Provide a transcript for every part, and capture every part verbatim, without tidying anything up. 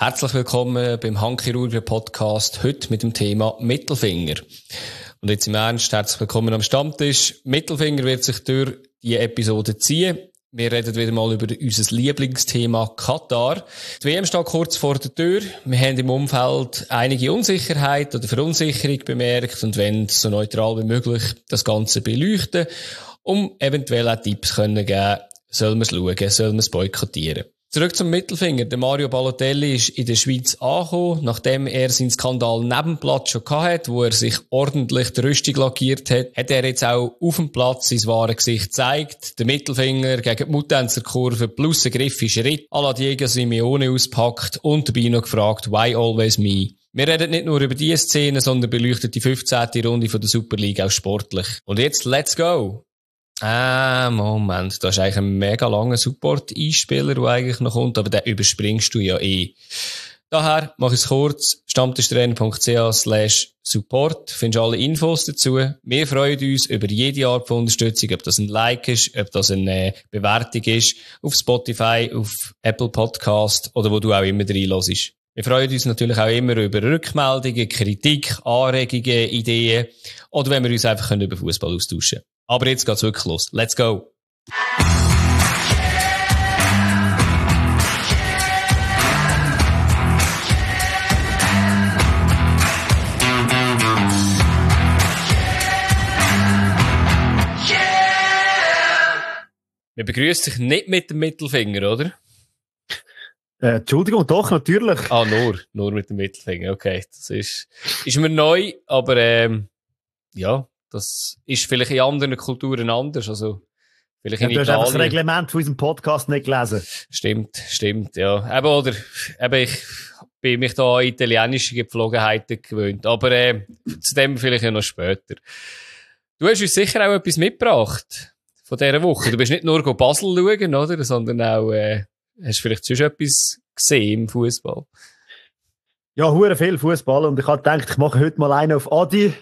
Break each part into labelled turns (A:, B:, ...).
A: Herzlich willkommen beim Handchirurgen Podcast, heute mit dem Thema Mittelfinger. Und jetzt im Ernst, herzlich willkommen am Stammtisch. Mittelfinger wird sich durch die Episode ziehen. Wir reden wieder mal über unser Lieblingsthema Katar. Die W M steht kurz vor der Tür. Wir haben im Umfeld einige Unsicherheit oder Verunsicherung bemerkt und wollen so neutral wie möglich das Ganze beleuchten, um eventuell auch Tipps können geben, soll man es schauen, soll man es boykottieren. Zurück zum Mittelfinger. Der Mario Balotelli ist in der Schweiz angekommen, nachdem er seinen Skandal neben dem Platz schon hatte, wo er sich ordentlich die Rüstung lackiert hat, hat er jetzt auch auf dem Platz sein wahres Gesicht gezeigt. Der Mittelfinger gegen die Mutanzer Kurve plus ein griffischer Schritt à la Diego Simeone auspackt und dabei noch gefragt, why always me? Wir reden nicht nur über diese Szene, sondern beleuchten die fünfzehnte Runde von der Super League auch sportlich. Und jetzt, let's go! Ah, Moment, da ist eigentlich ein mega langer Support-Einspieler, der eigentlich noch kommt, aber den überspringst du ja eh. Daher mache ich es kurz, stammtischtrainer.ch slash support, findest alle Infos dazu. Wir freuen uns über jede Art von Unterstützung, ob das ein Like ist, ob das eine Bewertung ist, auf Spotify, auf Apple Podcast oder wo du auch immer reinhörst. Wir freuen uns natürlich auch immer über Rückmeldungen, Kritik, Anregungen, Ideen oder wenn wir uns einfach über Fußball austauschen können. Aber jetzt geht's wirklich los. Let's go! Wir begrüßen dich nicht mit dem Mittelfinger, oder?
B: Äh, Entschuldigung, doch, natürlich.
A: Ah, nur, nur mit dem Mittelfinger, okay. Das ist, ist mir neu, aber ähm, ja, das ist vielleicht in anderen Kulturen anders, also vielleicht in
B: ja, du
A: Italien.
B: hast einfach das Reglement von unserem Podcast nicht gelesen.
A: Stimmt, stimmt, ja. Eben, oder, eben, ich bin mich da an italienische Gepflogenheiten gewöhnt, aber äh, zu dem vielleicht ja noch später. Du hast uns sicher auch etwas mitgebracht von dieser Woche. Du bist nicht nur go Basel schauen, oder, sondern auch, äh, hast vielleicht schon etwas gesehen im Fußball?
B: Ja, hure viel Fußball und ich habe gedacht, ich mache heute mal einen auf Adi.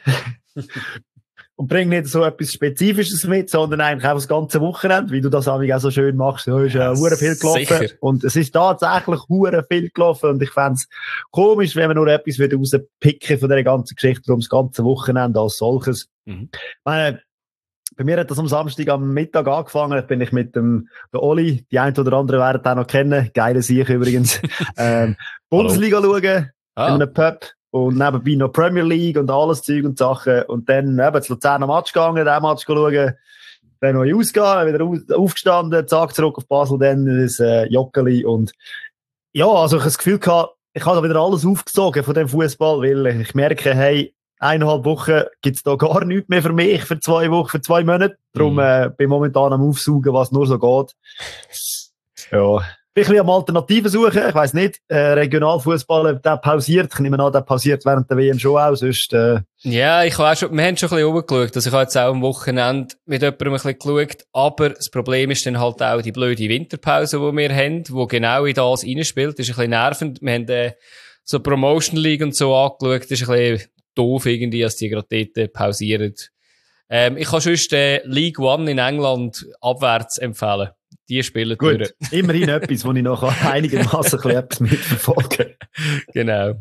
B: Und bring nicht so etwas Spezifisches mit, sondern eigentlich auch das ganze Wochenende, wie du das auch so schön machst. Da ist ja hure viel gelaufen.
A: Sicher.
B: Und es ist tatsächlich hure viel gelaufen. Und ich fänd's komisch, wenn man nur etwas wieder rauspicken von dieser ganzen Geschichte um das ganze Wochenende als solches. Mhm. Ich meine, bei mir hat das am Samstag am Mittag angefangen. Ich bin ich mit dem der Oli, die ein oder andere werden auch noch kennen. Geile Sieg übrigens. ähm, Bundesliga schauen, ah. in einem Pub. Und nebenbei noch Premier League und alles Zeug und Sachen. Und dann eben zu Luzern am Match gegangen, den Match schauen. Dann noch ausgehen, wieder aufgestanden, zack, zurück auf Basel, dann das äh, Joggeli. Und ja, also ich habe das Gefühl gehabt, ich habe da wieder alles aufgezogen von dem Fußball, weil ich merke, hey, eineinhalb Wochen gibt's da gar nichts mehr für mich, für zwei Wochen, für zwei Monate. Darum äh, bin ich momentan am Aufsaugen, was nur so geht. Ja. Ich bin ein bisschen am Alternativen suchen. Ich weiss nicht, äh, Regionalfußball, der pausiert. Ich nehme an, der pausiert während der W M schon auch. Sonst, äh...
A: Ja, ich habe auch schon, wir haben schon ein bisschen rumgeschaut. Also ich habe jetzt auch am Wochenende mit jemandem ein bisschen geschaut. Aber das Problem ist dann halt auch die blöde Winterpause, die wir haben, die genau in das reinspielt. Das ist ein bisschen nervend. Wir haben äh, so Promotion League und so angeschaut. Das ist ein bisschen doof irgendwie, dass die gerade dort pausieren. Ähm, ich kann sonst äh, League One in England abwärts empfehlen. Die spielen
B: gut.
A: Durch.
B: Immerhin etwas, wo ich noch einigermaßen etwas mitverfolge.
A: Genau.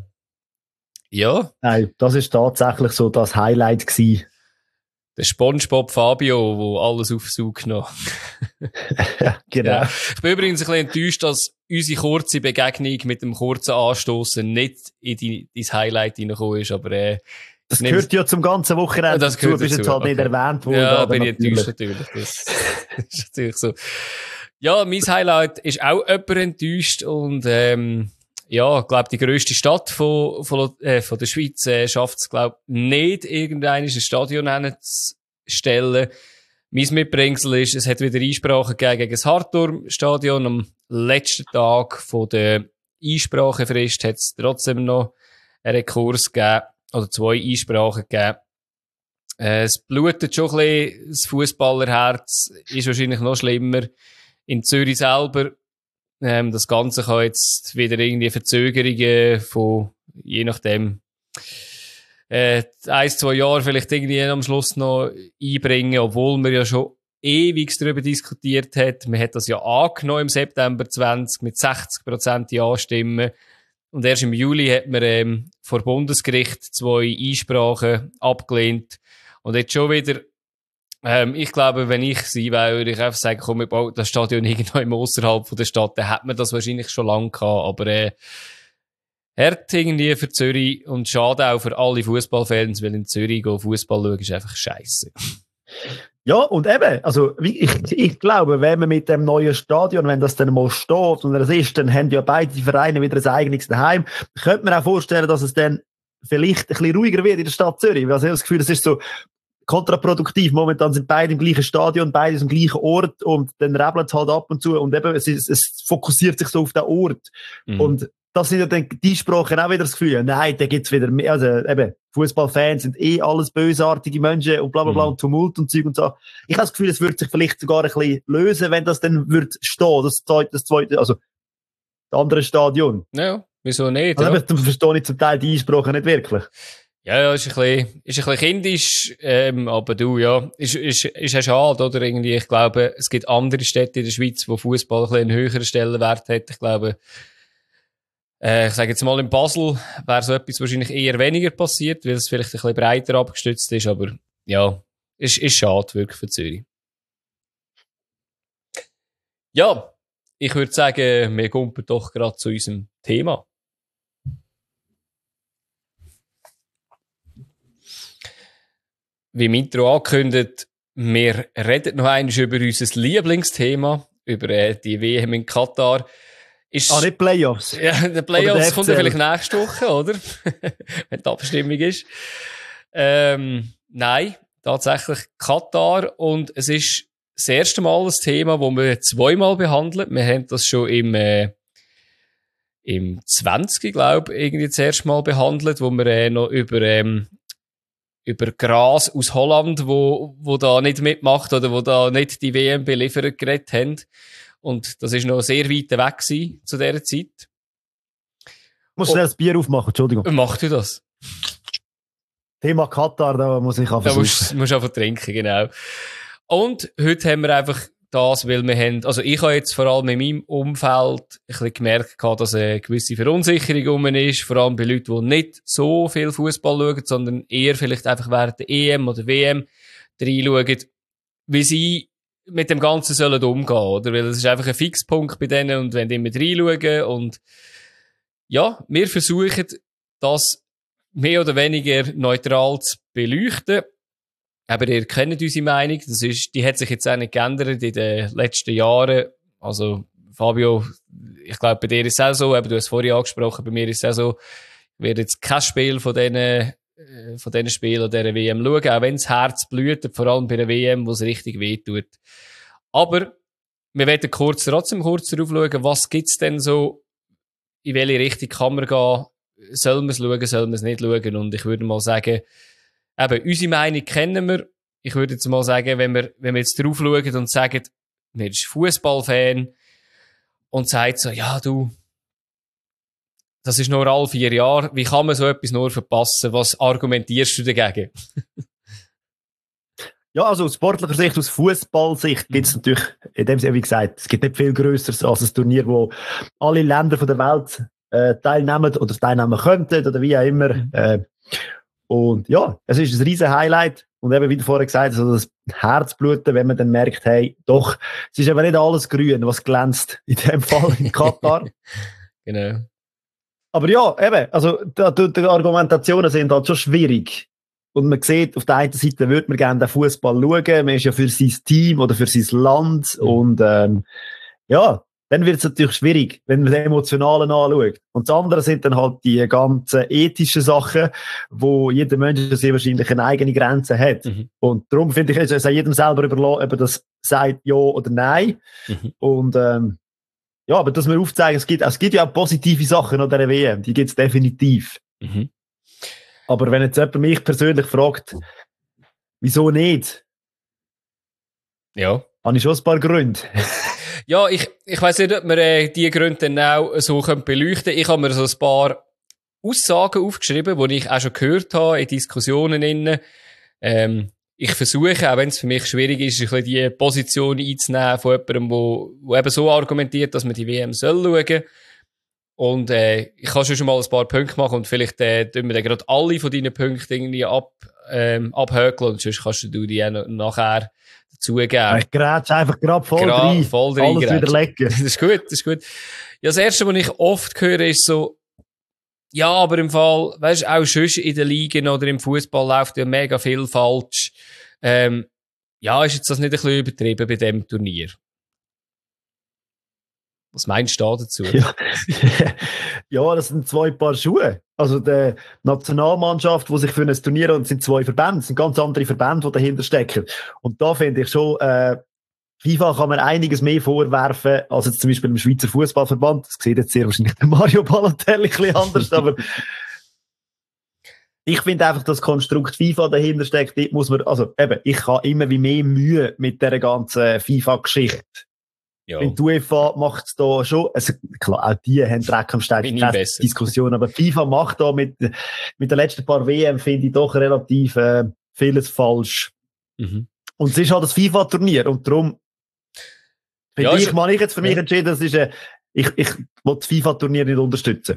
A: Ja.
B: Nein, das ist tatsächlich so das Highlight gewesen.
A: Der SpongeBob Fabio, wo alles aufsaugt noch.
B: Ja, genau.
A: Ja. Ich bin übrigens ein bisschen enttäuscht, dass unsere kurze Begegnung mit dem kurzen Anstoßen nicht in die, ins Highlight reingekommen ist, aber äh,
B: das gehört ja zum ganzen Wochenende.
A: Das gehört
B: dazu, bist jetzt halt
A: okay.
B: nicht erwähnt worden.
A: Ja, bin ich enttäuscht natürlich. Das, das ist natürlich so. Ja, mein Highlight ist auch jemand enttäuscht und ähm, ja, ich glaube, die grösste Stadt von, von, äh, von der Schweiz äh, schafft es, glaube ich, nicht, irgendein Stadion hinzustellen. Mein Mitbringsel ist, es hat wieder Einsprachen gegeben gegen das Hartturm-Stadion. Am letzten Tag von der Einsprachefrist hat es trotzdem noch einen Rekurs gegeben, oder zwei Einsprachen gegeben. Äh, es blutet schon ein bisschen, das Fußballerherz ist wahrscheinlich noch schlimmer. In Zürich selber, ähm, das Ganze kann jetzt wieder irgendwie Verzögerungen von, je nachdem, äh, ein, zwei Jahre vielleicht irgendwie am Schluss noch einbringen, obwohl man ja schon ewig darüber diskutiert hat. Man hat das ja angenommen im September zwanzig mit sechzig Prozent Ja-Stimmen. Und erst im Juli hat man ähm, vor Bundesgericht zwei Einsprachen abgelehnt. Und jetzt schon wieder, ähm, ich glaube, wenn ich sie wäre, würde ich einfach sagen, komm, wir bauen das Stadion irgendwo außerhalb von der Stadt, dann hat man das wahrscheinlich schon lange gehabt. Aber äh, hart irgendwie für Zürich und schade auch für alle Fußballfans, weil in Zürich Fußball schauen ist einfach scheiße.
B: Ja, und eben, also ich, ich glaube, wenn man mit dem neuen Stadion, wenn das dann mal steht und das ist, dann haben ja beide Vereine wieder ein eigenes daheim. Könnte man auch vorstellen, dass es dann vielleicht ein bisschen ruhiger wird in der Stadt Zürich. Also ich habe das Gefühl, es ist so kontraproduktiv. Momentan sind beide im gleichen Stadion, beide am gleichen Ort und dann rebelt es halt ab und zu und eben, es, ist, es fokussiert sich so auf den Ort. Mhm. Und das sind ja dann die Sprachen auch wieder das Gefühl, nein, da gibt's wieder mehr, also eben, Fußballfans sind eh alles bösartige Menschen und bla bla bla mhm. und Tumult und Zeug und so. Ich habe das Gefühl, es würde sich vielleicht sogar ein bisschen lösen, wenn das dann würde stehen, das zweite, das zweite, also das andere Stadion.
A: Ja, wieso nicht?
B: Also,
A: ja.
B: Dann verstehe ich zum Teil die Einsprachen nicht wirklich.
A: Ja, ja, ist ein bisschen, ist ein bisschen kindisch, ähm, aber du, ja, ist, ist, ist ja schade, oder? Irgendwie, ich glaube, es gibt andere Städte in der Schweiz, wo Fußball ein bisschen einen höheren Stellenwert hat. Ich glaube, Äh, ich sage jetzt mal, in Basel wäre so etwas wahrscheinlich eher weniger passiert, weil es vielleicht ein bisschen breiter abgestützt ist, aber ja, ist, ist schade wirklich für Zürich. Ja, ich würde sagen, wir kommen doch gerade zu unserem Thema. Wie im Intro angekündigt, wir reden noch einmal über unser Lieblingsthema, über äh, die W M in Katar. Ist,
B: ah, nicht Playoffs.
A: Ja, die Playoffs kommt ja vielleicht nächste Woche, oder? Wenn die Abstimmung ist. Ähm, nein, tatsächlich Katar. Und es ist das erste Mal ein Thema, das wir zweimal behandeln. Wir haben das schon im, äh, im zwanzig, glaube ich, irgendwie das erste Mal behandelt, wo wir äh, noch über, ähm, über Gras aus Holland, wo, wo da nicht mitmacht oder wo da nicht die W M beliefert, geredet haben. Und das war noch sehr weit weg gewesen, zu dieser Zeit.
B: Du musst schnell das Bier aufmachen, Entschuldigung.
A: Mach du das?
B: Thema Katar, da muss ich einfach
A: Da musst du einfach trinken, genau. Und heute haben wir einfach das, weil wir haben, also ich habe jetzt vor allem in meinem Umfeld ein bisschen gemerkt, dass eine gewisse Verunsicherung rum ist, vor allem bei Leuten, die nicht so viel Fußball schauen, sondern eher vielleicht einfach während der E M oder W M reinschauen, wie sie mit dem Ganzen sollen umgehen, oder? Weil es ist einfach ein Fixpunkt bei denen und wenn die mit reinschauen und ja, wir versuchen, das mehr oder weniger neutral zu beleuchten. Aber ihr kennt unsere Meinung, das ist, die hat sich jetzt auch nicht geändert in den letzten Jahren. Also, Fabio, ich glaube, bei dir ist es auch so, aber du hast es vorhin angesprochen, bei mir ist es auch so, ich werde jetzt kein Spiel von diesen von diesen Spielen an dieser W M schauen, auch wenn das Herz blutet, vor allem bei der W M, wo es richtig wehtut. Aber wir werden kurz, trotzdem kurz darauf schauen, was gibt's denn so, in welche Richtung kann man gehen, soll man es schauen, soll man es nicht schauen, und ich würde mal sagen, eben, unsere Meinung kennen wir. Ich würde jetzt mal sagen, wenn wir, wenn wir jetzt drauf schauen und sagen, wir sind Fußballfan und sagt so, ja, du, das ist nur alle vier Jahre. Wie kann man so etwas nur verpassen? Was argumentierst du dagegen?
B: Ja, also aus sportlicher Sicht, aus Fußballsicht gibt es natürlich, in dem Sinne, wie gesagt, es gibt nicht viel Größeres als ein Turnier, wo alle Länder von der Welt äh, teilnehmen oder teilnehmen könnten oder wie auch immer. Mhm. Äh, und ja, es ist ein riesen Highlight. Und eben, wie du vorher gesagt hast, also das Herzbluten, wenn man dann merkt, hey, doch, es ist eben nicht alles grün, was glänzt, in dem Fall in Katar.
A: Genau.
B: Aber ja, eben, also die, die Argumentationen sind halt schon schwierig. Und man sieht, auf der einen Seite würde man gerne den Fußball schauen, man ist ja für sein Team oder für sein Land. Mhm. Und ähm, ja, dann wird es natürlich schwierig, wenn man den Emotionalen anschaut. Und das andere sind dann halt die ganzen ethischen Sachen, wo jeder Mensch sehr wahrscheinlich eine eigene Grenze hat. Mhm. Und darum finde ich, es ist jedem selber überlassen, ob er das sagt, ja oder nein. Mhm. Und ähm, ja, aber dass wir aufzeigen, es gibt, es gibt ja auch positive Sachen an dieser W M, die gibt es definitiv. Mhm. Aber wenn jetzt jemand mich persönlich fragt, wieso nicht?
A: Ja.
B: Habe ich schon ein paar Gründe.
A: Ja, ich, ich weiss nicht, ob wir äh, diese Gründe dann auch so beleuchten können. Ich habe mir so ein paar Aussagen aufgeschrieben, die ich auch schon gehört habe in Diskussionen innen. Ähm, ich versuche, auch wenn es für mich schwierig ist, ein bisschen die Position einzunehmen von jemandem, der eben so argumentiert, dass man die W M soll schauen. Und äh, ich kann schon mal ein paar Punkte machen und vielleicht äh, tun wir dann gerade alle von deinen Punkten irgendwie ab, ähm, abhökeln und sonst kannst du die auch nachher dazugeben.
B: Ich grätsch einfach gerade voll
A: Gra
B: rein.
A: Voll rein
B: Alles wieder lecken.
A: Das ist gut, das ist gut. Ja, das Erste, was ich oft höre, ist so, ja, aber im Fall, weißt du, auch schon in den Ligen oder im Fußball läuft ja mega viel falsch. Ähm, ja, ist jetzt das nicht ein bisschen übertrieben bei dem Turnier? Was meinst du da dazu?
B: Ja. Ja, das sind zwei Paar Schuhe. Also die Nationalmannschaft, die sich für ein Turnier und sind zwei Verbände, sind ganz andere Verbände, die dahinter stecken. Und da finde ich schon, äh, FIFA kann man einiges mehr vorwerfen, als jetzt zum Beispiel im Schweizer Fußballverband. Das sieht jetzt sehr wahrscheinlich der Mario Balotelli ein bisschen anders, aber ich finde einfach, das Konstrukt FIFA dahinter steckt, dort muss man, also eben, ich habe immer wie mehr Mühe mit dieser ganzen FIFA-Geschichte.
A: Ja.
B: Und die UEFA macht es da schon, also klar, auch die haben Dreck am Stein, keine Diskussion, aber FIFA macht da mit, mit den letzten paar W M, finde ich, doch relativ äh, vieles falsch. Mhm. Und es ist halt das FIFA-Turnier und darum finde ja, ich, mal ich jetzt für mich ja. entschieden, das ist, äh, ich, ich will das FIFA-Turnier nicht unterstützen.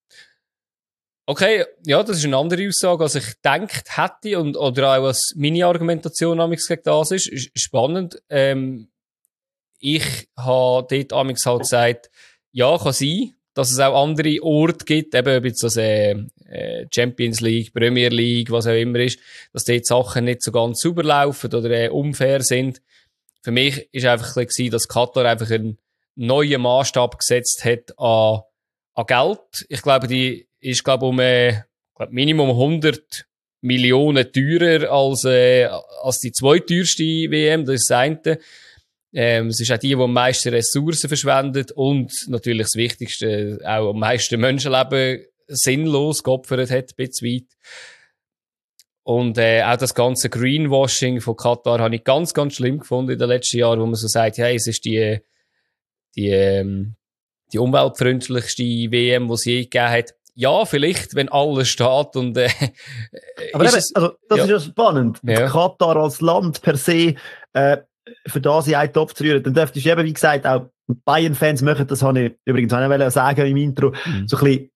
A: Okay, ja, das ist eine andere Aussage, als ich gedacht hätte und, oder auch was meine Argumentation amigs gegen das ist, ist spannend. Ähm, Ich habe dort amigs halt gesagt, ja, kann sein, dass es auch andere Orte gibt, eben ob jetzt das äh, Champions League, Premier League, was auch immer ist, dass dort Sachen nicht so ganz sauber laufen oder äh, unfair sind. Für mich ist einfach ein bisschen, dass Katar einfach einen neuen Maßstab gesetzt hat an, an Geld. Ich glaube, die ist, glaube um äh, glaub Minimum hundert Millionen teurer als, äh, als die zweiteuerste W M, das ist das eine. Ähm, es ist auch die, die am meisten Ressourcen verschwendet und natürlich das Wichtigste, auch am meisten Menschenleben sinnlos geopfert hat, ein bisschen weit. Und äh, auch das ganze Greenwashing von Katar habe ich ganz, ganz schlimm gefunden in den letzten Jahren, wo man so sagt, hey, es ist die, die, ähm, die umweltfreundlichste W M, die es je gegeben hat. Ja, vielleicht, wenn alles steht und äh,
B: aber eben, es, also, das ja. ist ja spannend. Ja. Katar als Land per se, äh, für das in einen Topf zu rühren, dann dürftest du eben, wie gesagt, auch Bayern-Fans machen, das habe ich übrigens auch nicht sagen im Intro, mhm. so ein bisschen,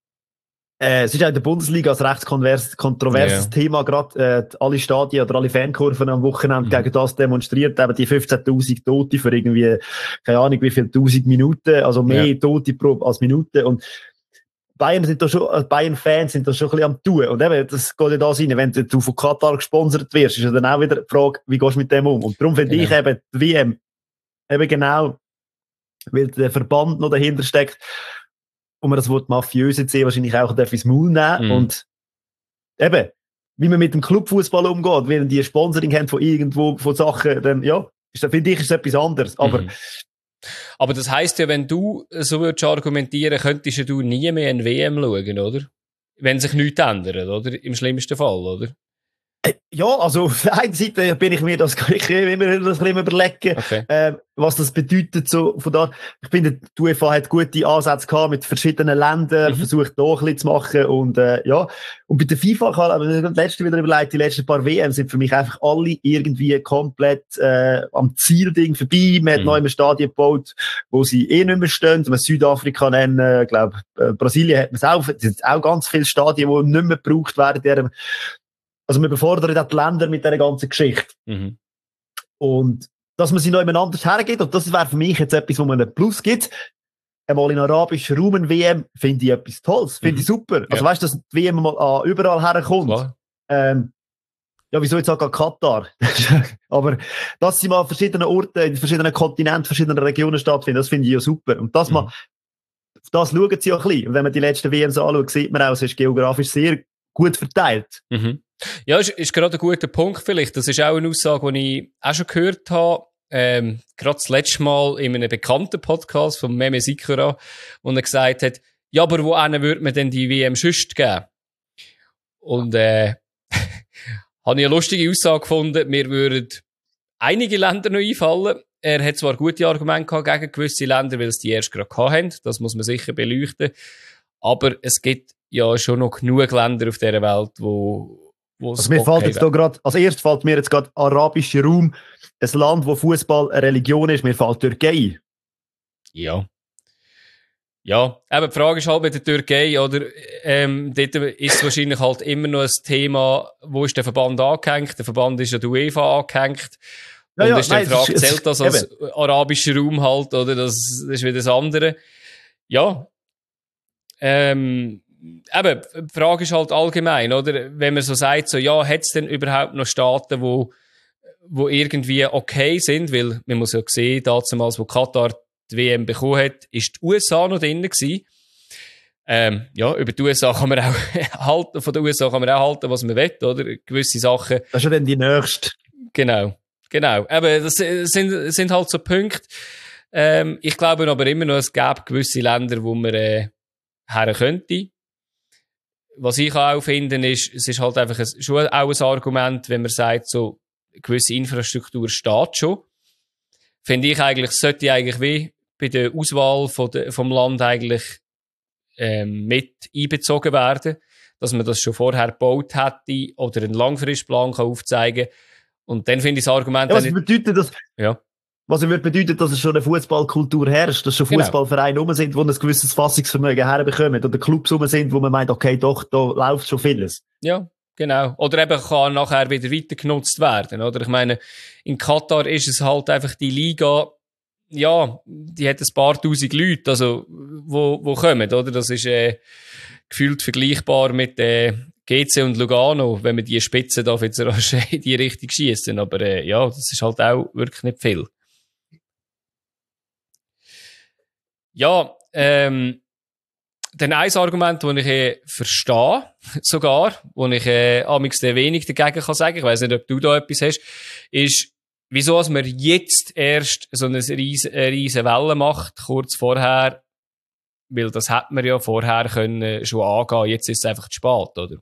B: äh, es ist auch in der Bundesliga ein recht kontroverses ja. Thema, gerade äh, alle Stadien oder alle Fankurven am Wochenende mhm. gegen das demonstriert, eben die fünfzehntausend Tote für irgendwie, keine Ahnung wie viel, tausend Minuten, also mehr ja. Tote pro, als Minuten und Bayern sind da schon, Bayern-Fans sind da schon ein bisschen am tun. Und eben, das geht ja da rein. Wenn du von Katar gesponsert wirst, ist ja dann auch wieder die Frage, wie gehst du mit dem um? Und darum finde genau. ich eben, die W M, eben genau, weil der Verband noch dahinter steckt, und man das Wort mafiös jetzt wahrscheinlich auch ins Maul nehmen. Mhm. Und eben, wie man mit dem Clubfußball umgeht, wenn die Sponsoring haben von irgendwo, von Sachen, dann, ja, finde ich, ist das etwas anderes. Aber,
A: mhm. Aber das heisst ja, wenn du so würdest argumentieren, könntest du nie mehr ein W M schauen, oder? Wenn sich nichts ändert, oder? Im schlimmsten Fall, oder?
B: Ja, also auf der einen Seite bin ich mir das ich immer das ein überlegen, okay. äh, was das bedeutet. So, von da. Ich finde, die UEFA hat gute Ansätze gehabt mit verschiedenen Ländern, mhm. versucht da ein bisschen zu machen und äh, ja. Und bei der FIFA kann aber das letzte wieder überlegt, die letzten paar W M sind für mich einfach alle irgendwie komplett äh, am Zielding vorbei. Man hat mhm. neu im Stadion gebaut, wo sie eh nicht mehr stehen. Man Südafrika nennen, ich glaube, äh, Brasilien hat man es auch. Es sind auch ganz viele Stadien, die nicht mehr gebraucht werden. Also wir befordern auch die Länder mit dieser ganzen Geschichte. Mhm. Und dass man sie noch jemand anders hergeht, und das wäre für mich jetzt etwas, wo man einen Plus gibt, einmal in arabischen Raum eine W M, finde ich etwas Tolles, finde mhm. ich super. Also ja. weißt du, dass die W M mal ah, überall herkommt. Ähm, ja, wieso jetzt auch an Katar? Aber dass sie mal an verschiedenen Orten, in verschiedenen Kontinenten, verschiedenen Regionen stattfinden, das finde ich ja super. Und das mhm. mal, auf das schauen sie auch ein bisschen. Und wenn man die letzten W Ms anschaut, sieht man auch, es ist geografisch sehr gut verteilt.
A: Mhm. Ja, ist, ist gerade ein guter Punkt vielleicht. Das ist auch eine Aussage, die ich auch schon gehört habe. Ähm, gerade das letzte Mal in einem bekannten Podcast von Meme Sikora, wo er gesagt hat, ja, aber wo einen würde man denn die W M sonst geben? Und äh, habe ich eine lustige Aussage gefunden, mir würden einige Länder noch einfallen. Er hat zwar gute Argumente gehabt gegen gewisse Länder, weil es die erst gerade hatten. Das muss man sicher beleuchten. Aber es gibt ja schon noch genug Länder auf dieser Welt, wo
B: also mir okay fällt jetzt da gerade, als erstes fällt mir jetzt gerade arabischer Raum, ein Land, wo Fußball eine Religion ist, mir fällt Türkei.
A: Ja. Ja, eben die Frage ist halt bei der Türkei, oder, ähm, dort ist es wahrscheinlich halt immer noch ein Thema, wo ist der Verband angehängt? Der Verband ist ja der UEFA angehängt.
B: Ja,
A: und
B: ja,
A: ist dann die Frage,
B: ist,
A: zählt das als eben. arabischer Raum halt, oder? Das, das ist wieder das andere. Ja. Ähm, eben, die Frage ist halt allgemein, oder? Wenn man so sagt, so, ja, hat es denn überhaupt noch Staaten, wo, wo irgendwie okay sind? Weil, man muss ja sehen, damals, wo Katar die W M bekommen hat, ist die U S A noch drin gewesen. Ähm, ja, über die U S A kann man auch halten, von den U S A kann man auch halten, was man will, oder? Gewisse Sachen.
B: Das ist ja dann die nächste.
A: Genau, genau. Eben, das sind, sind halt so Punkte. Ähm, ich glaube aber immer noch, es gäbe gewisse Länder, wo man, äh, her könnte. Was ich auch finde, ist, es ist halt einfach ein, schon auch ein Argument, wenn man sagt, so, gewisse Infrastruktur steht schon. Finde ich eigentlich, sollte eigentlich wie bei der Auswahl von de, vom Land eigentlich ähm, mit einbezogen werden, dass man das schon vorher gebaut hätte oder einen Langfristplan kann aufzeigen. Und dann finde ich das Argument...
B: Ja, was bedeutet das?
A: Ja.
B: Was würde bedeuten, dass es schon eine Fußballkultur herrscht, dass schon Fußballvereine genau. rum sind, die ein gewisses Fassungsvermögen herbekommen oder Clubs rum sind, wo man meint, okay, doch, da läuft schon vieles.
A: Ja, genau. Oder eben kann nachher wieder weiter genutzt werden, oder? Ich meine, in Katar ist es halt einfach die Liga, ja, die hat ein paar tausend Leute, also, wo, wo kommen, oder? Das ist, äh, gefühlt vergleichbar mit, äh, G C und Lugano, wenn wir die Spitzen da jetzt in die Richtung schießen. Aber, äh, ja, das ist halt auch wirklich nicht viel. Ja, ähm, dann ein Argument, das ich äh, verstehe, sogar, wo ich äh, amigs wenig dagegen kann sagen, ich weiss nicht, ob du da etwas hast, ist, wieso dass man jetzt erst so eine riesen, eine riesen Welle macht, kurz vorher, weil das hätte man ja vorher können schon angehen, jetzt ist es einfach zu spät, oder?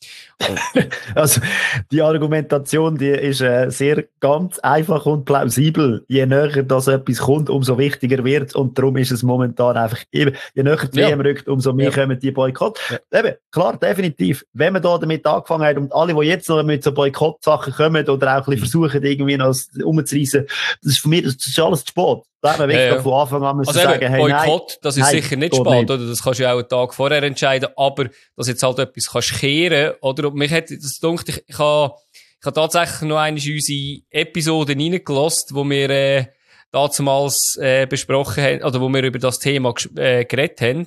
B: Also, die Argumentation, die ist äh, sehr ganz einfach und plausibel. Je näher das etwas kommt, umso wichtiger wird und darum ist es momentan einfach eben, je näher die
A: ja.
B: W M rückt, umso mehr ja. kommen die Boykott. Ja. Eben, klar, definitiv. Wenn man da damit angefangen hat und alle, die jetzt noch mit so Boykott-Sachen kommen oder auch ein bisschen versuchen, irgendwie noch umzureissen, das ist für mich, das ist alles zu spät. Da haben wir wirklich ja, ja. von Anfang an müssen
A: also
B: sagen,
A: eben,
B: hey,
A: Boykott,
B: nein,
A: das ist
B: nein,
A: sicher nicht spät, nicht. Oder? Das kannst du ja auch einen Tag vorher entscheiden, aber dass jetzt halt etwas kannst kehren, oder? Mich hat das gedacht, ich, ich habe, ich habe tatsächlich noch einmal unsere Episoden reingelassen, wo wir, äh, damals, äh, besprochen haben, oder wo wir über das Thema, äh, geredet haben.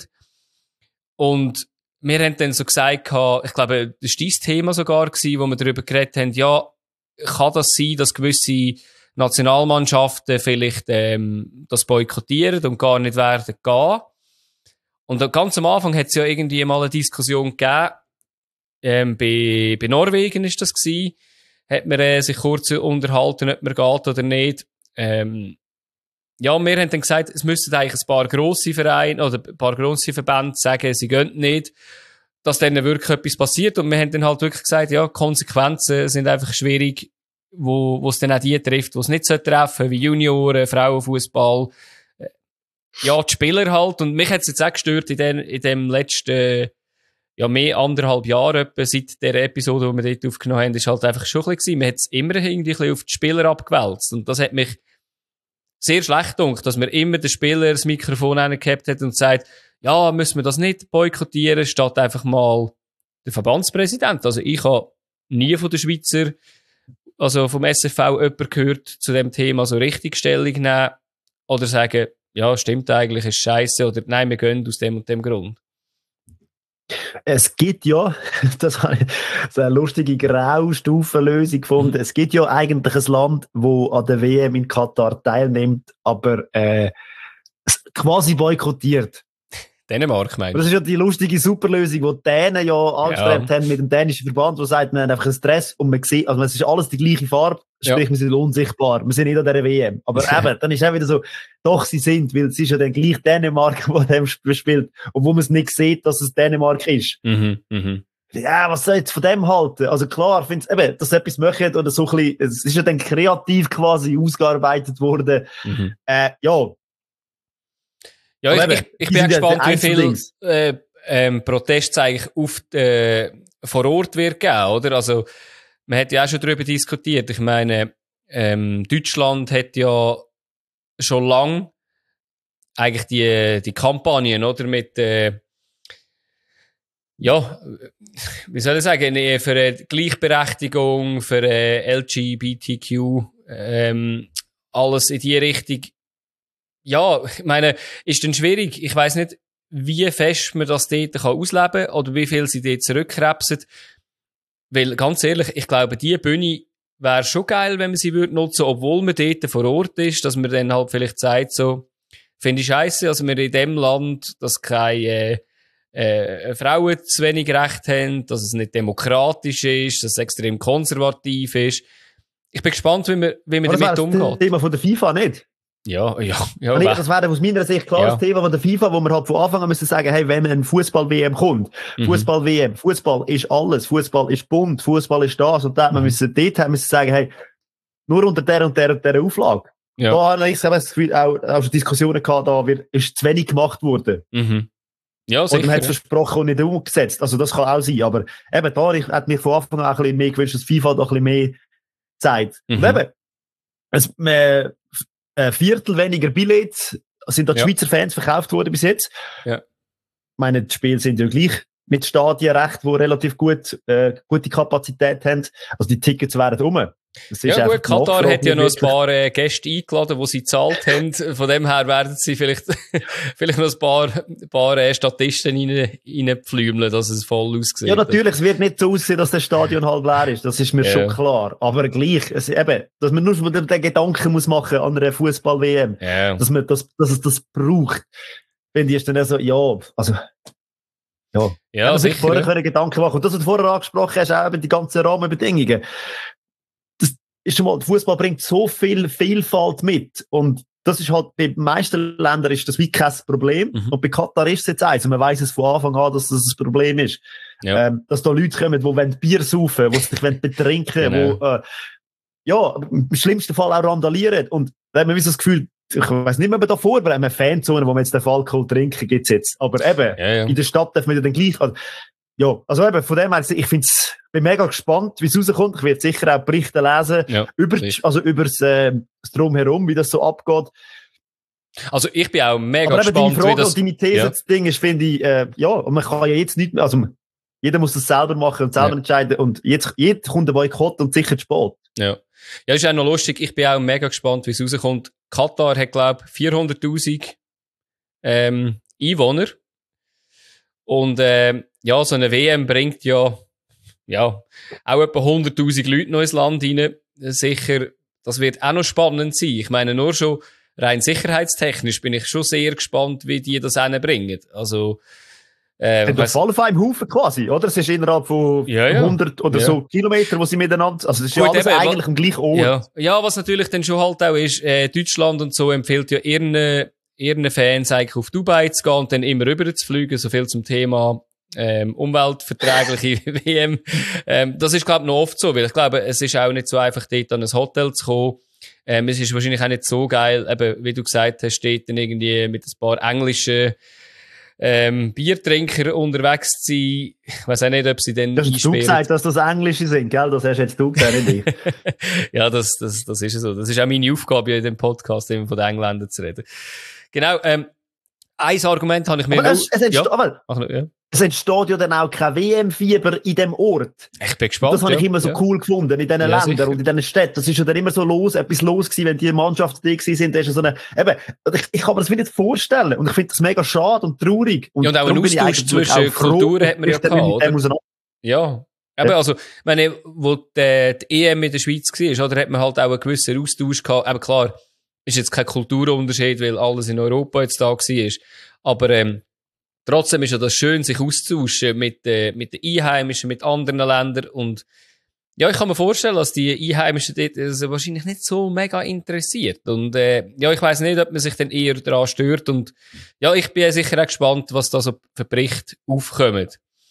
A: Und wir haben dann so gesagt, ich glaube, das war dein Thema sogar gewesen, wo wir darüber geredet haben, ja, kann das sein, dass gewisse Nationalmannschaften vielleicht ähm, das boykottieren und gar nicht werden gehen. Und ganz am Anfang hat es ja irgendwie mal eine Diskussion gegeben, ähm, bei, bei Norwegen ist das gewesen, hat man äh, sich kurz unterhalten, ob man geht oder nicht. Ähm, ja, wir haben dann gesagt, es müssten eigentlich ein paar grosse Vereine oder ein paar grosse Verbände sagen, sie gehen nicht, dass dann wirklich etwas passiert. Und wir haben dann halt wirklich gesagt, ja, Konsequenzen sind einfach schwierig, wo, wo es dann auch die trifft, wo es nicht so treffen, wie Junioren, Frauenfußball, ja, die Spieler halt. Und mich hat es jetzt auch gestört in dem, in dem letzten, ja, mehr anderthalb Jahr etwa, seit der Episode, die wir dort aufgenommen haben, ist halt einfach schon ein bisschen gewesen. Man hat es immer irgendwie ein bisschen auf die Spieler abgewälzt. Und das hat mich sehr schlecht gedacht, dass man immer den Spieler das Mikrofon reingehabt hat und sagt, ja, müssen wir das nicht boykottieren, statt einfach mal der Verbandspräsident. Also ich habe nie von den Schweizer, also vom S F V jemand gehört zu dem Thema so richtig Stellung nehmen oder sagen, ja, stimmt eigentlich, ist scheiße oder nein, wir gehen aus dem und dem Grund.
B: Es gibt ja, das habe ich so eine lustige Graustufenlösung gefunden, es gibt ja eigentlich ein Land, wo an der W M in Katar teilnimmt, aber äh, quasi boykottiert.
A: Dänemark, meinst du?
B: Das ist ja die lustige Superlösung, die Dänen ja angestrebt ja. haben mit dem dänischen Verband, der sagt, wir haben einfach einen Stress und man sieht, also es ist alles die gleiche Farbe, sprich, ja. wir sind unsichtbar, wir sind nicht an dieser W M. Aber eben, dann ist auch wieder so, doch, sie sind, weil es ist ja dann gleich Dänemark, der dem spielt, obwohl man es nicht sieht, dass es Dänemark ist.
A: Mhm, mhm.
B: Ja, was soll ich jetzt von dem halten? Also klar, finde ich, eben, dass sie etwas machen oder so ein bisschen, es ist ja dann kreativ quasi ausgearbeitet worden. Mhm. Äh, ja.
A: Ja, ich, ich, ich bin gespannt, wie viel äh, ähm, Proteste eigentlich auf die, äh, vor Ort wird geben, oder? Also, man hat ja auch schon darüber diskutiert. Ich meine, ähm, Deutschland hat ja schon lange eigentlich die, die Kampagnen, oder, mit, äh, ja, wie soll ich sagen, für äh, Gleichberechtigung, für äh, L G B T Q, ähm, alles in die Richtung. Ja, ich meine, ist dann schwierig. Ich weiss nicht, wie fest man das dort kann ausleben kann oder wie viel sie dort zurückkrebsen. Weil, ganz ehrlich, ich glaube, die Bühne wäre schon geil, wenn man sie würde nutzen, obwohl man dort vor Ort ist, dass man dann halt vielleicht sagt, so, finde ich scheisse, also wir in dem Land, dass keine äh, äh, Frauen zu wenig Recht haben, dass es nicht demokratisch ist, dass es extrem konservativ ist. Ich bin gespannt, wie man, wie man
B: Aber
A: damit
B: das
A: umgeht.
B: Das Thema von der FIFA nicht.
A: Ja, ja, ja.
B: Nee, das wäre aus meiner Sicht klar
A: ja.
B: das Thema von der FIFA, wo man halt von Anfang an müssen sagen, hey, wenn ein Fußball-W M kommt, mhm. Fußball-W M, Fußball ist alles, Fußball ist bunt, Fußball ist das und das, mhm. man müssen dort haben, müssen sagen, hey, nur unter der und der und der Auflage. Ja. Da habe ich das Gefühl, auch, auch schon Diskussionen gehabt, da wird, ist zu wenig gemacht worden.
A: Mhm. Ja, sicher.
B: Und man hat es versprochen und nicht umgesetzt. Also das kann auch sein. Aber eben da, ich hätte mir von Anfang an auch ein bisschen mehr gewünscht, dass FIFA da ein bisschen mehr zeigt. Mhm. Und eben, es, man, ein Viertel weniger Billets sind da die ja. Schweizer Fans verkauft worden bis jetzt.
A: Ja.
B: Ich meine, die Spiele sind ja gleich mit Stadien recht, die relativ gut, äh, gute Kapazität haben. Also die Tickets wären rum. Das ist
A: ja gut, Katar hat ja noch ein paar äh, Gäste eingeladen, die sie gezahlt haben. Von dem her werden sie vielleicht, vielleicht noch ein paar, paar äh, Statisten rein, reinpflümeln, dass es voll aussieht.
B: Ja, natürlich, es wird nicht so aussehen, dass das Stadion halb leer ist. Das ist mir ja. schon klar. Aber gleich, es, eben, dass man nur den, den Gedanken muss machen an einer Fußball-W M.
A: Ja.
B: Dass man das, dass es das braucht. Wenn die ist dann so, ja, also, ja.
A: Ja,
B: man sich
A: sicher,
B: vorher
A: ja.
B: können Gedanken machen. Und das, was du vorher angesprochen hast, auch eben die ganzen Rahmenbedingungen. Ist schon mal, der Fußball bringt so viel Vielfalt mit. Und das ist halt, bei den meisten Ländern ist das wie kein Problem. Mhm. Und bei Katar ist es jetzt eins. Und man weiss es von Anfang an, dass das ein Problem ist. Ja. Ähm, dass da Leute kommen, die wollen Bier saufen, die sich betrinken, genau. wo, äh, ja, im schlimmsten Fall auch randalieren. Und da haben wir so das Gefühl, ich weiss nicht mehr, ob wir da vor, wir haben eine Fanzone, wo wir jetzt den Alkohol trinken, gibt's jetzt. Aber eben, ja, ja. in der Stadt darf man ja dann gleich, also, ja, also eben, von dem her, ich find's, bin mega gespannt, wie es rauskommt. Ich werde sicher auch Berichte lesen,
A: ja,
B: über, also über das, äh, das Drumherum, wie das so abgeht.
A: Also ich bin auch mega
B: aber
A: gespannt,
B: eben deine Frage
A: wie das...
B: und deine These, ja. das Ding ist, finde ich, äh, ja, und man kann ja jetzt nicht mehr, also jeder muss das selber machen und selber ja. entscheiden und jetzt, jetzt kommt ein Boykott und sicher zu spät.
A: Ja. Ja, ist auch noch lustig, ich bin auch mega gespannt, wie es rauskommt. Katar hat, glaube ich, vierhunderttausend ähm, Einwohner. Und äh, ja, so eine W M bringt ja, ja auch etwa hunderttausend Leute noch ins Land rein. Sicher, das wird auch noch spannend sein. Ich meine, nur schon rein sicherheitstechnisch bin ich schon sehr gespannt, wie die das hinbringen. Also, äh,
B: das auf einem Haufen quasi, oder? Es ist innerhalb von
A: ja, ja.
B: hundert oder ja. so Kilometer, wo sie miteinander, also das ist Gut, ja alles eben, eigentlich am gleichen Ort.
A: Ja. ja, was natürlich dann schon halt auch ist, äh, Deutschland und so empfiehlt ja ihren, ihren Fans eigentlich auf Dubai zu gehen und dann immer rüber zu fliegen, so viel zum Thema ähm, umweltverträgliche W M. Ähm, das ist, glaube ich, noch oft so, weil ich glaube, es ist auch nicht so einfach, dort an ein Hotel zu kommen. Ähm, es ist wahrscheinlich auch nicht so geil, eben, wie du gesagt hast, steht dann irgendwie mit ein paar englischen ähm, Biertrinker unterwegs zu sein. Ich weiss auch nicht, ob sie dann
B: das hast du gesagt, dass das Englische sind, gell? Das hast jetzt du gesagt, nicht ich.
A: Ja, das, das, das ist so. Das ist auch meine Aufgabe in dem Podcast, eben von den Engländern zu reden. Genau, ähm, ein Argument habe ich mir...
B: Aber es, es, entsteht,
A: ja.
B: aber
A: ja.
B: es entsteht ja dann auch kein W M-Fieber in dem Ort.
A: Ich bin gespannt.
B: Und das habe
A: ja.
B: ich immer so ja. cool gefunden, in diesen ja, Ländern sicher. und in diesen Städten. Das ist ja dann immer so los, etwas los gewesen, wenn die Mannschaften da sind. Da ist ja so eine, eben, ich, ich kann mir das nicht vorstellen. Und ich finde das mega schade und traurig. Und,
A: ja, und auch ein Austausch zwischen Kulturen hat man ja gehabt, oder? Ja. Eben, ja. also, meine, wo die, die E M in der Schweiz war, oder, hat man halt auch einen gewissen Austausch gehabt. Aber klar, ist jetzt kein Kulturunterschied, weil alles in Europa jetzt da war. Aber, ähm, trotzdem ist ja das schön, sich auszutauschen mit, äh, mit den Einheimischen, mit anderen Ländern. Und ja, ich kann mir vorstellen, dass die Einheimischen dort also wahrscheinlich nicht so mega interessiert. Und äh, ja, ich weiss nicht, ob man sich dann eher daran stört. Und ja, ich bin sicher auch gespannt, was da so für Berichte aufkommen.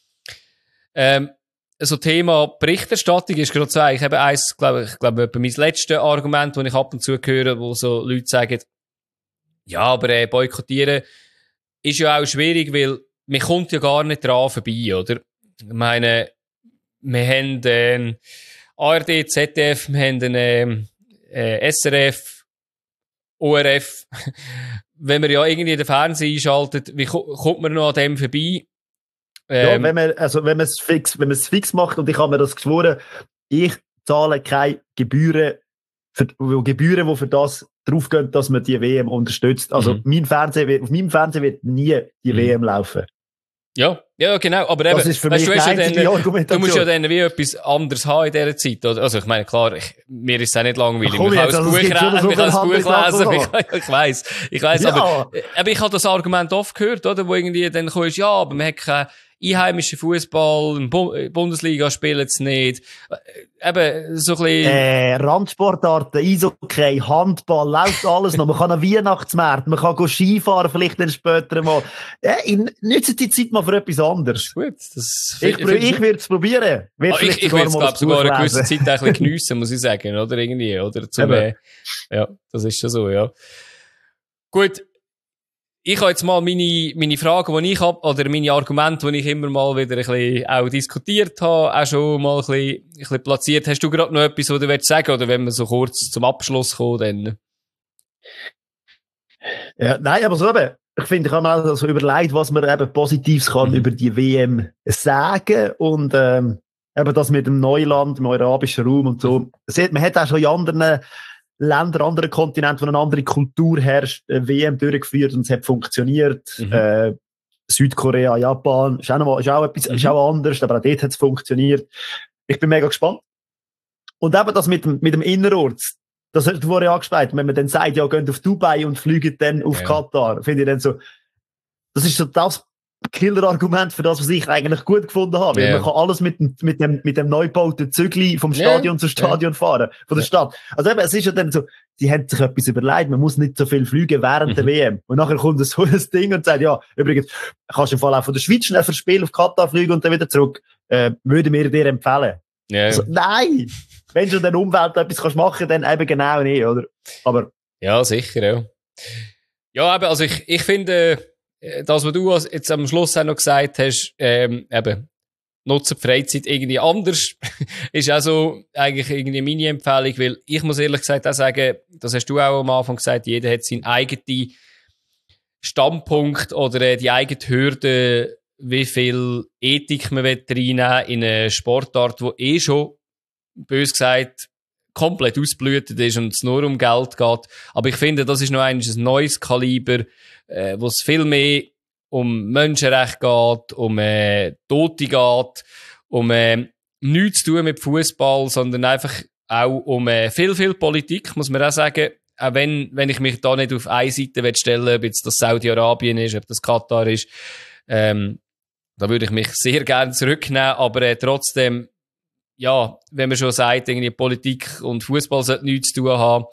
A: Ähm, so Thema Berichterstattung ist gerade so eigentlich eben eins, glaube ich, glaube ich, mein letztes Argument, das ich ab und zu höre, wo so Leute sagen, ja, aber äh, boykottieren ist ja auch schwierig, weil man kommt ja gar nicht dran vorbei, oder? Ich meine, wir haben äh, A R D, Z D F, wir haben äh, äh, S R F O R F, wenn man ja irgendwie den Fernseher einschaltet, wie ko- kommt man noch an dem vorbei? Ähm,
B: ja, wenn man, also, wenn man es fix, wenn man es fix macht, und ich habe mir das geschworen, ich zahle keine Gebühren, für, Gebühren, die für das draufgehen, dass man die W M unterstützt. Also,
A: mhm.
B: mein Fernseher wird, auf meinem Fernseher wird nie die mhm. W M laufen.
A: Ja, ja, genau. Aber eben,
B: das ist für
A: weißt,
B: mich
A: du,
B: die einzige
A: ja
B: Argumentation.
A: Du musst ja dann wie etwas anderes haben in dieser Zeit. Oder? Also, ich meine, klar, ich, mir ist es auch nicht langweilig.
B: Ach,
A: ich kann
B: das
A: Buch, re-
B: so
A: ich kann das Buch lesen. Ich, ich weiss. Ich weiss,
B: ja.
A: aber, aber ich habe das Argument oft gehört, oder? Wo irgendwie dann kommst, ja, aber man hat keinen einheimischen Fußball, in Bu- Bundesliga spielen es nicht. Eben, so ein bisschen.
B: Äh, Randsportarten, Eishockey, Handball, läuft alles noch. Man kann einen Weihnachtsmarkt, man kann Skifahren, vielleicht dann später mal. Äh, nützt die Zeit mal für etwas anderes.
A: Gut, das
B: ich ich, ich würde es probieren.
A: Ah, ich ich würde es, glaube sogar eine gewisse Zeit ein bisschen geniessen, muss ich sagen, oder? Irgendwie, oder? Zum, äh, ja, das ist schon so, ja. Gut. Ich habe jetzt mal meine, meine Fragen, die ich habe, oder meine Argumente, die ich immer mal wieder ein bisschen auch diskutiert habe, auch schon mal ein bisschen, ein bisschen platziert. Hast du gerade noch etwas, was du willst sagen, oder wenn wir so kurz zum Abschluss kommen, dann?
B: Ja, nein, aber so eben. Ich finde, ich habe mir also überlegt, was man eben Positives kann mhm. über die W M sagen, und, ähm, eben das mit dem Neuland, im arabischen Raum und so. Man hat auch schon in anderen Länder, andere Kontinente, wo eine andere Kultur herrscht, eine W M durchgeführt und es hat funktioniert. Mhm. Äh, Südkorea, Japan, ist auch, noch, ist auch etwas, mhm. ist auch anders, aber auch dort hat es funktioniert. Ich bin mega gespannt. Und eben das mit dem, mit dem Innerort, das hast du vorhin angesprochen, wenn man dann sagt, ja, geht auf Dubai und fliegt dann auf ja. Katar, finde ich dann so, das ist so das Killer-Argument für das, was ich eigentlich gut gefunden habe. Weil yeah. man kann alles mit dem, mit dem, mit dem neu gebauten Zügli vom Stadion yeah. zu Stadion yeah. fahren. Von der yeah. Stadt. Also eben, es ist ja dann so, die haben sich etwas überlegt, man muss nicht so viel fliegen während mhm. der W M. Und nachher kommt so ein Ding und sagt, ja, übrigens, kannst du im Fall auch von der Schweiz schnell für das Spiel auf Katar fliegen und dann wieder zurück. Äh, würde mir dir empfehlen.
A: Yeah.
B: Also, nein! Wenn du in der Umwelt etwas kannst machen, dann eben genau nicht, oder? Aber.
A: Ja, sicher, ja. Ja, eben, also ich, ich finde, das, was du jetzt am Schluss auch noch gesagt hast, ähm, eben, nutze die Freizeit irgendwie anders, ist auch so eigentlich irgendwie meine Empfehlung, weil ich muss ehrlich gesagt auch sagen, das hast du auch am Anfang gesagt, jeder hat seinen eigenen Standpunkt oder äh, die eigene Hürde, wie viel Ethik man reinnehmen in eine Sportart, die eh schon, bös gesagt, komplett ausblühtet ist und es nur um Geld geht. Aber ich finde, das ist noch ein neues Kaliber, äh, wo es viel mehr um Menschenrechte geht, um äh, Tote geht, um äh, nichts zu tun mit Fußball, sondern einfach auch um äh, viel, viel Politik, muss man auch sagen. Auch wenn, wenn ich mich da nicht auf eine Seite stellen will, ob jetzt das Saudi-Arabien ist, ob das Katar ist, ähm, da würde ich mich sehr gerne zurücknehmen, aber äh, trotzdem, ja, wenn man schon sagt, irgendwie Politik und Fußball sollte nichts zu tun haben,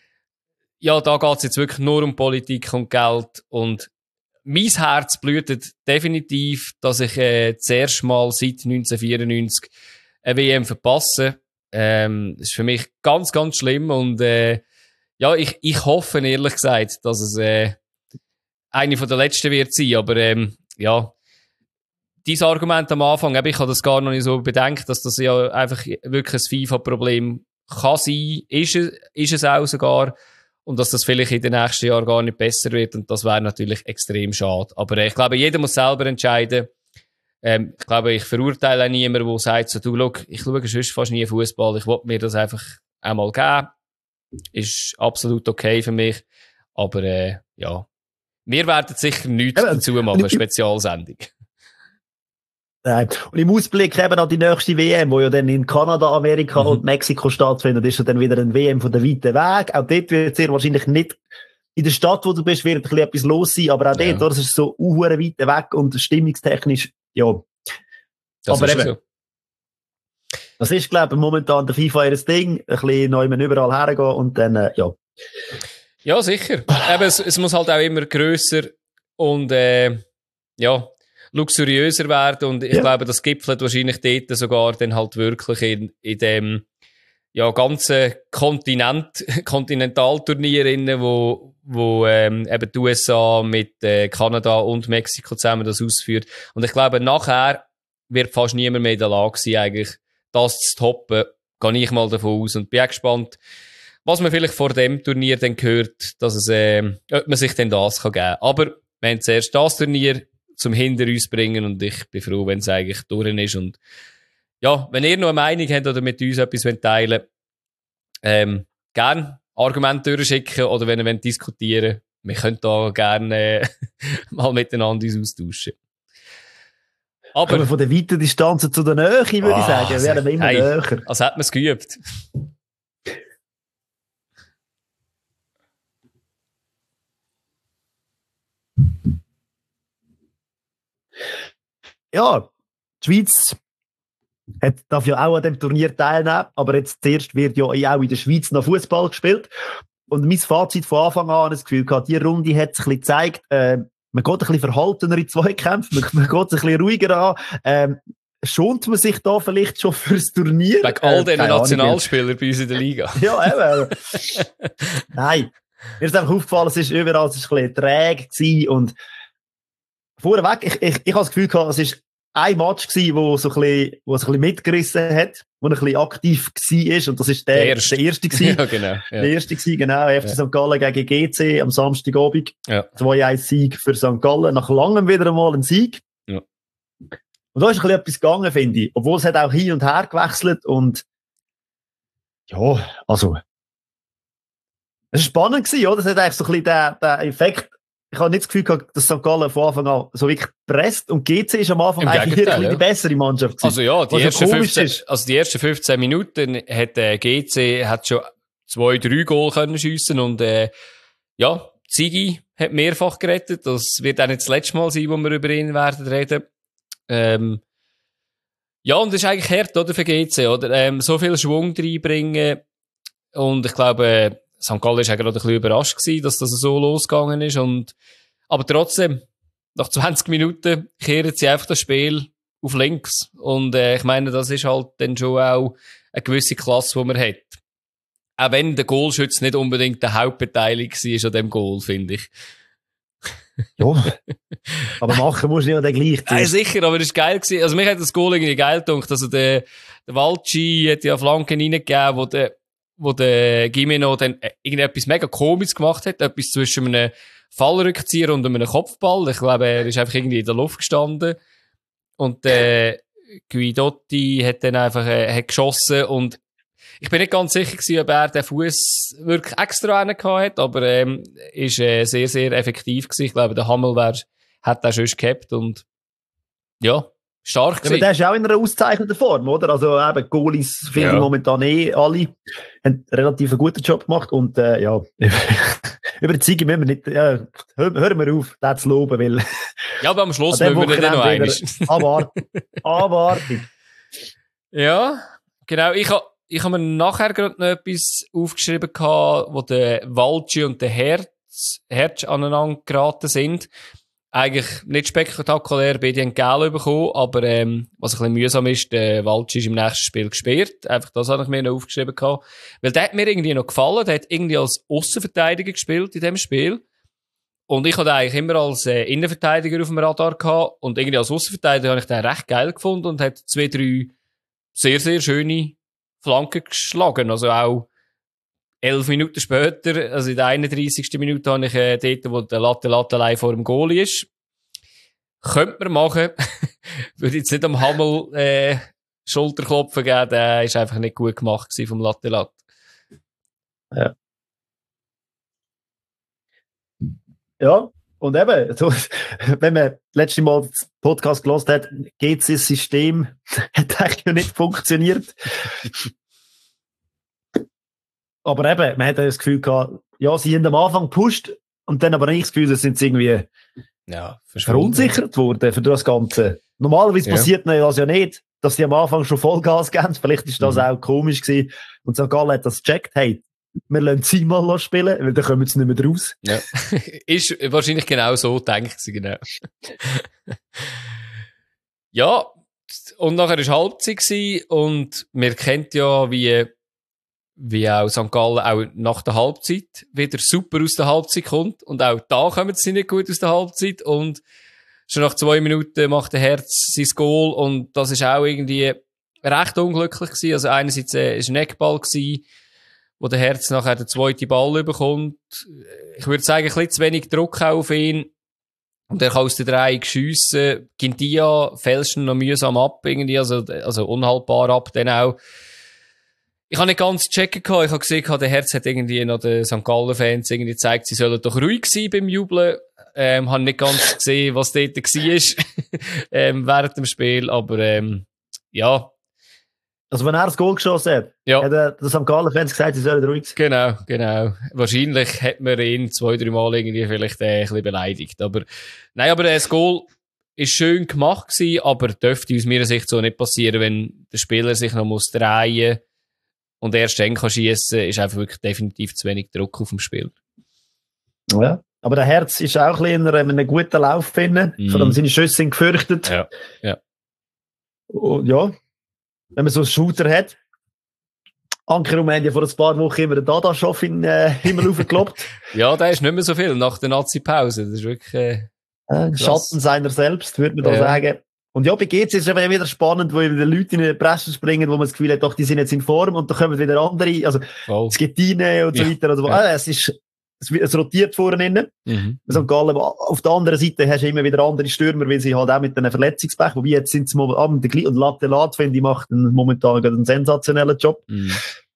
A: ja, da geht es jetzt wirklich nur um Politik und Geld, und mein Herz blutet definitiv, dass ich äh, das erste Mal seit neunzehnhundertvierundneunzig eine W M verpasse. Ähm, das ist für mich ganz, ganz schlimm, und äh, ja, ich, ich hoffe ehrlich gesagt, dass es äh, eine von der letzten wird sein, aber ähm, ja, dieses Argument am Anfang, ich habe das gar noch nicht so bedenkt, dass das ja einfach wirklich ein FIFA-Problem kann sein, ist es, ist es auch sogar, und dass das vielleicht in den nächsten Jahren gar nicht besser wird, und das wäre natürlich extrem schade. Aber äh, ich glaube, jeder muss selber entscheiden. Ähm, ich glaube, ich verurteile auch niemanden, der sagt, so, du, schau, ich schaue sonst fast nie Fußball, ich will mir das einfach einmal geben. Ist absolut okay für mich. Aber äh, ja, wir werden sicher nichts ja, dazu machen, eine Spezialsendung.
B: Nein. Und im Ausblick eben an die nächste W M, wo ja dann in Kanada, Amerika mhm. und Mexiko stattfindet, ist ja dann wieder ein W M von der weiten Weg. Auch dort wird sehr wahrscheinlich nicht in der Stadt, wo du bist, wird ein bisschen etwas los sein, aber auch ja. dort, das ist so unhuere weit weg und stimmungstechnisch, ja.
A: Das
B: aber
A: ist
B: eben,
A: so.
B: Das ist, glaube ich, momentan der FIFA ihr Ding, ein bisschen neu überall hergehen und dann, äh, ja.
A: Ja, sicher. Eben, es, es muss halt auch immer grösser und, äh, ja, luxuriöser werden, und ich ja. glaube, das gipfelt wahrscheinlich dort sogar dann halt wirklich in, in dem ja, ganzen Kontinent, Kontinentalturnier innen, wo, wo ähm, eben die U S A mit äh, Kanada und Mexiko zusammen das ausführt. Und ich glaube, nachher wird fast niemand mehr in der Lage sein, eigentlich das zu toppen. Gehe ich mal davon aus und bin gespannt. was man vielleicht vor dem Turnier dann hört, dass es, äh, ob man sich denn das kann geben. Aber wir haben zuerst das Turnier zum hinter uns bringen und ich bin froh, wenn es eigentlich durch ist. Und ja, wenn ihr noch eine Meinung habt oder mit uns etwas teilen wollt, ähm, gerne Argumente durchschicken oder wenn ihr wollt diskutieren, wir können da gerne äh, mal miteinander uns austauschen. Aber
B: Kommen wir von der weiten Distanz zu der Nähe, würde oh, ich sagen, werden wir immer
A: hey,
B: näher.
A: Als hätten wir es geübt.
B: Ja, die Schweiz hat, darf ja auch an dem Turnier teilnehmen, aber jetzt zuerst wird ja auch in der Schweiz noch Fußball gespielt. Und mein Fazit von Anfang an, das Gefühl gehabt, die Runde hat es ein bisschen gezeigt, äh, man geht ein bisschen verhaltener in Zweikämpfen, man, man geht ein bisschen ruhiger an, ähm, schont man sich da vielleicht schon fürs Turnier?
A: Wegen all diesen Nationalspielern bei uns in der Liga.
B: Ja, eben. Nein. Mir ist einfach aufgefallen, es ist überall es ist ein bisschen träge gewesen und vorweg, ich, ich, ich habe das Gefühl gehabt, es ist ein Match gewesen, wo so ein bisschen, wo es ein bisschen mitgerissen hat, wo er ein bisschen aktiv war und das ist der, der erste, der erste gewesen.
A: Ja, genau. Ja.
B: Der erste gewesen, genau. F C ja. Sankt Gallen gegen G C am Samstagabend. Ja. zwei eins Sieg für Sankt Gallen. Nach langem wieder einmal ein Sieg.
A: Ja.
B: Und da ist ein bisschen etwas gegangen, finde ich. Obwohl es hat auch hin und her gewechselt und ja, also es war spannend gewesen, oder? Es hat eigentlich so ein bisschen den, den Effekt. Ich habe nicht das Gefühl gehabt, dass Sankt Gallen von Anfang an so wirklich presst und G C ist am Anfang
A: Im
B: eigentlich
A: Gegenteil,
B: ja. die bessere Mannschaft gewesen.
A: Also ja, die ersten, fünfzehn, also die ersten fünfzehn Minuten hat äh, G C hat schon zwei, drei Goal können schiessen und äh, ja, Ziggy hat mehrfach gerettet. Das wird auch nicht das letzte Mal sein, wo wir über ihn werden reden. Ähm, ja, und das ist eigentlich hart, oder, für G C, oder? Ähm, so viel Schwung reinbringen und ich glaube, äh, Sankt Gallen war gerade ein bisschen überrascht gewesen, dass das so losgegangen ist. Und, aber trotzdem, nach zwanzig Minuten kehren sie einfach das Spiel auf links. Und äh, ich meine, das ist halt dann schon auch eine gewisse Klasse, die man hat. Auch wenn der Goalschütze nicht unbedingt der Hauptbeteiligte war an dem Goal, finde ich.
B: Ja, aber machen musst du ja dann gleich.
A: Nein, sicher, aber es war geil gewesen. Also mich hat das Goal irgendwie geil gedacht. Also der, der Walci hat ja Flanken reingegeben, wo der wo der Gimeno dann irgendetwas mega Komisches gemacht hat, etwas zwischen einem Fallrückzieher und einem Kopfball. Ich glaube, er ist einfach irgendwie in der Luft gestanden. Und äh, Guidotti hat dann einfach äh, hat geschossen und ich bin nicht ganz sicher gewesen, ob er den Fuß wirklich extra einen gehabt hat, aber ähm, ist äh, sehr, sehr effektiv gewesen. Ich glaube, der Hammel wär, hat den schon gehabt und ja, stark gewesen.
B: Ja, aber der ist auch in einer ausgezeichneten Form, oder? Also eben, Goalies finde ja. ich momentan eh alle, haben relativ einen guten Job gemacht und äh, ja, über die Ziege müssen wir nicht, ja, hören hör wir auf, den zu loben, weil...
A: Ja, aber am Schluss müssen wir dann noch einmal.
B: Abwarten. Abwarten.
A: Ja, genau. Ich habe ich hab mir nachher gerade noch etwas aufgeschrieben gehabt, wo der Walci und der Herz, Herz aneinander geraten sind. Eigentlich nicht spektakulär, beide haben Gel bekommen, aber ähm, was ein bisschen mühsam ist, der Walci ist im nächsten Spiel gesperrt. Einfach das habe ich mir noch aufgeschrieben gehabt. Weil der hat mir irgendwie noch gefallen, der hat irgendwie als Aussenverteidiger gespielt in dem Spiel. Und ich hatte eigentlich immer als äh, Innenverteidiger auf dem Radar gehabt und irgendwie als Aussenverteidiger habe ich den recht geil gefunden und hat zwei, drei sehr, sehr schöne Flanken geschlagen. Also auch elf Minuten später, also in der einunddreißigsten Minute habe ich äh, dort, wo der Latte Latte allein vor dem Goalie ist. Könnte man machen. Würde jetzt nicht am Hammel äh, Schulterklopfen geben, der ist einfach nicht gut gemacht gewesen vom Latte Latte.
B: Ja. Ja, und eben, so, wenn man das letzte Mal das Podcast gehört hat, G C-System hat eigentlich nicht funktioniert. Aber eben, man hat das Gefühl gehabt, ja, sie haben am Anfang gepusht und dann aber nicht das Gefühl, dass sind sie irgendwie
A: ja,
B: verunsichert worden für das Ganze. Normalerweise ja. passiert das ja nicht, dass sie am Anfang schon Vollgas geben. Vielleicht ist das mhm. auch komisch gewesen. Und Sankt Gallen hat das gecheckt, hey, wir lassen sie mal spielen, weil dann kommen sie nicht mehr raus.
A: Ja. Ist wahrscheinlich genau so gedacht sie, genau. Ja, und nachher war Halbzeit gewesen und wir kennt ja, wie wie auch Sankt Gallen auch nach der Halbzeit wieder super aus der Halbzeit kommt. Und auch da kommen sie nicht gut aus der Halbzeit. Und schon nach zwei Minuten macht der Herz sein Goal. Und das ist auch irgendwie recht unglücklich gewesen. Also einerseits äh, ist ein Eckball gewesen, wo der Herz nachher den zweiten Ball bekommt. Ich würde sagen, ein bisschen zu wenig Druck auf ihn. Und er kann aus der Drei schiessen. Gindia fälscht ihn noch mühsam ab, irgendwie, also, also unhaltbar ab, dann auch. Ich habe nicht ganz checken gehabt. Ich habe gesehen, der Herz hat irgendwie noch den Sankt Gallen-Fans irgendwie gezeigt, sie sollen doch ruhig sein beim Jubeln. Ähm, habe nicht ganz gesehen, was dort war, ähm, während dem Spiel, aber, ähm, ja.
B: Also, wenn er das Goal geschossen hat,
A: ja.
B: hat er den Sankt Gallen-Fans gesagt, sie sollen ruhig sein.
A: Genau, genau. Wahrscheinlich hat man ihn zwei, drei Mal irgendwie vielleicht äh, ein bisschen beleidigt. Aber, nein, aber das Goal ist schön gemacht gewesen, aber dürfte aus meiner Sicht so nicht passieren, wenn der Spieler sich noch muss drehen und erst dann kann schiessen, ist einfach wirklich definitiv zu wenig Druck auf dem Spiel.
B: Ja. Aber der Herz ist auch ein bisschen in einem guten Lauf finden. Mm. Vor allem seine Schüsse sind gefürchtet.
A: Ja, ja.
B: Und ja, wenn man so einen Shooter hat. Anke Rumänien vor ein paar Wochen immer den Dadaschow in den äh, Himmel aufgekloppt.
A: Ja, der ist nicht mehr so viel nach der Nazi-Pause. Das ist wirklich äh,
B: äh, Schatten seiner selbst, würde man da ja. sagen. Und ja, bei G C ist es wieder spannend, wo wieder Leute in die Presse springen, wo man das Gefühl hat, doch, die sind jetzt in Form und da kommen wieder andere, also oh. Skitine und so ja. weiter. Also, ja. äh, es ist Es, es rotiert vorne innen. Mhm. Sankt Gallen. Auf der anderen Seite hast du immer wieder andere Stürmer, weil sie halt auch mit einem Verletzungspech, wobei jetzt sind sie momentan der gleichen, und Lattelat, finde ich, macht einen, momentan einen sensationellen Job. Mhm.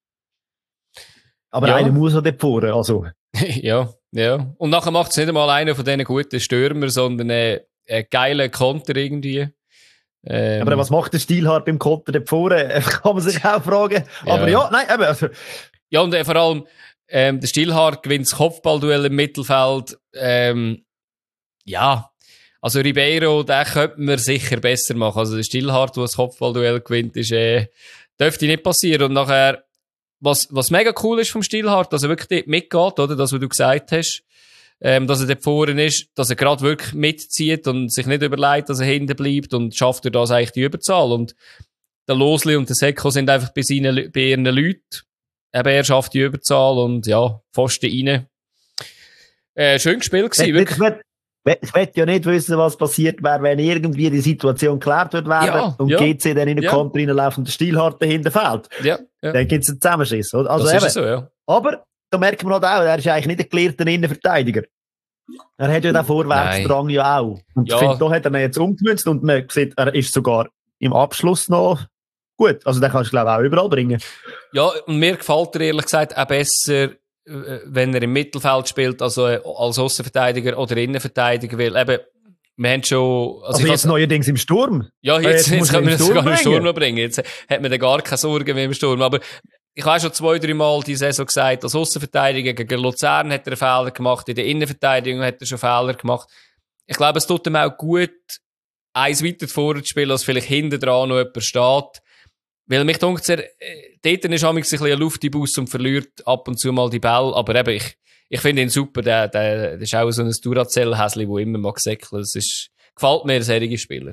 B: Aber ja. einer muss auch dort vorne, also.
A: ja, ja. Und nachher macht es nicht einmal einer von diesen guten Stürmer, sondern einen, einen geilen Konter irgendwie. Ähm.
B: Aber was macht der Stilhart beim Konter dort vorne? Kann man sich auch fragen. Ja. Aber ja, nein, eben. Also.
A: Ja, und äh, vor allem, Ähm, der Stilhart gewinnt das Kopfballduell im Mittelfeld. Ähm, ja, also Ribeiro, den könnte man sicher besser machen. Also der Stilhart, der das Kopfballduell gewinnt, ist, äh, dürfte nicht passieren. Und nachher, was, was mega cool ist vom Stilhart, dass er wirklich dort mitgeht, oder? Das, was du gesagt hast. Ähm, dass er dort vorne ist, dass er gerade wirklich mitzieht und sich nicht überlegt, dass er hinten bleibt und schafft er das eigentlich die Überzahl. Und der Losli und der Seko sind einfach bei, seinen, bei ihren Leuten. Eben, er schafft die Überzahl und ja, Pfosten rein. Äh, schön gespielt gewesen, wirklich.
B: Ich will ja nicht wissen, was passiert wäre, wenn irgendwie die Situation geklärt wird werden ja, und ja. G C dann in den ja. Konter reinläuft und der Stilhart dahinter fällt.
A: Ja, ja.
B: Dann gibt es einen Zusammenschiss. Also
A: das
B: eben,
A: ist so, ja.
B: Aber da merkt man halt auch, er ist eigentlich nicht ein gelehrter Innenverteidiger. Er hat ja den Vorwärtsdrang ja auch. Und ja. ich finde, da hat er ihn jetzt umgemünzt und man sieht, er ist sogar im Abschluss noch gut. Also den kannst du, glaube ich, auch überall bringen.
A: Ja, und mir gefällt er ehrlich gesagt auch besser, wenn er im Mittelfeld spielt, also als Aussenverteidiger oder Innenverteidiger, weil eben, wir haben schon...
B: Also, also jetzt kann, neuerdings im Sturm?
A: Ja, jetzt, jetzt, jetzt können wir ihn sogar im Sturm noch bringen. Jetzt hat man da gar keine Sorgen mehr im Sturm. Aber ich habe schon zwei, drei Mal die Saison gesagt, als Aussenverteidiger gegen Luzern hat er einen Fehler gemacht, in der Innenverteidigung hat er schon Fehler gemacht. Ich glaube, es tut ihm auch gut, eins weiter vorne zu spielen, als vielleicht hinten dran noch jemand steht. Weil mich denkt, er, dort ist er ein bisschen ein Luftibus und verliert ab und zu mal die Bälle. Aber eben, ich, ich finde ihn super. Der, der, der ist auch so ein Duracell-Häsli, der immer mag säckeln. Das ist, gefällt mir, ein solcher Spieler.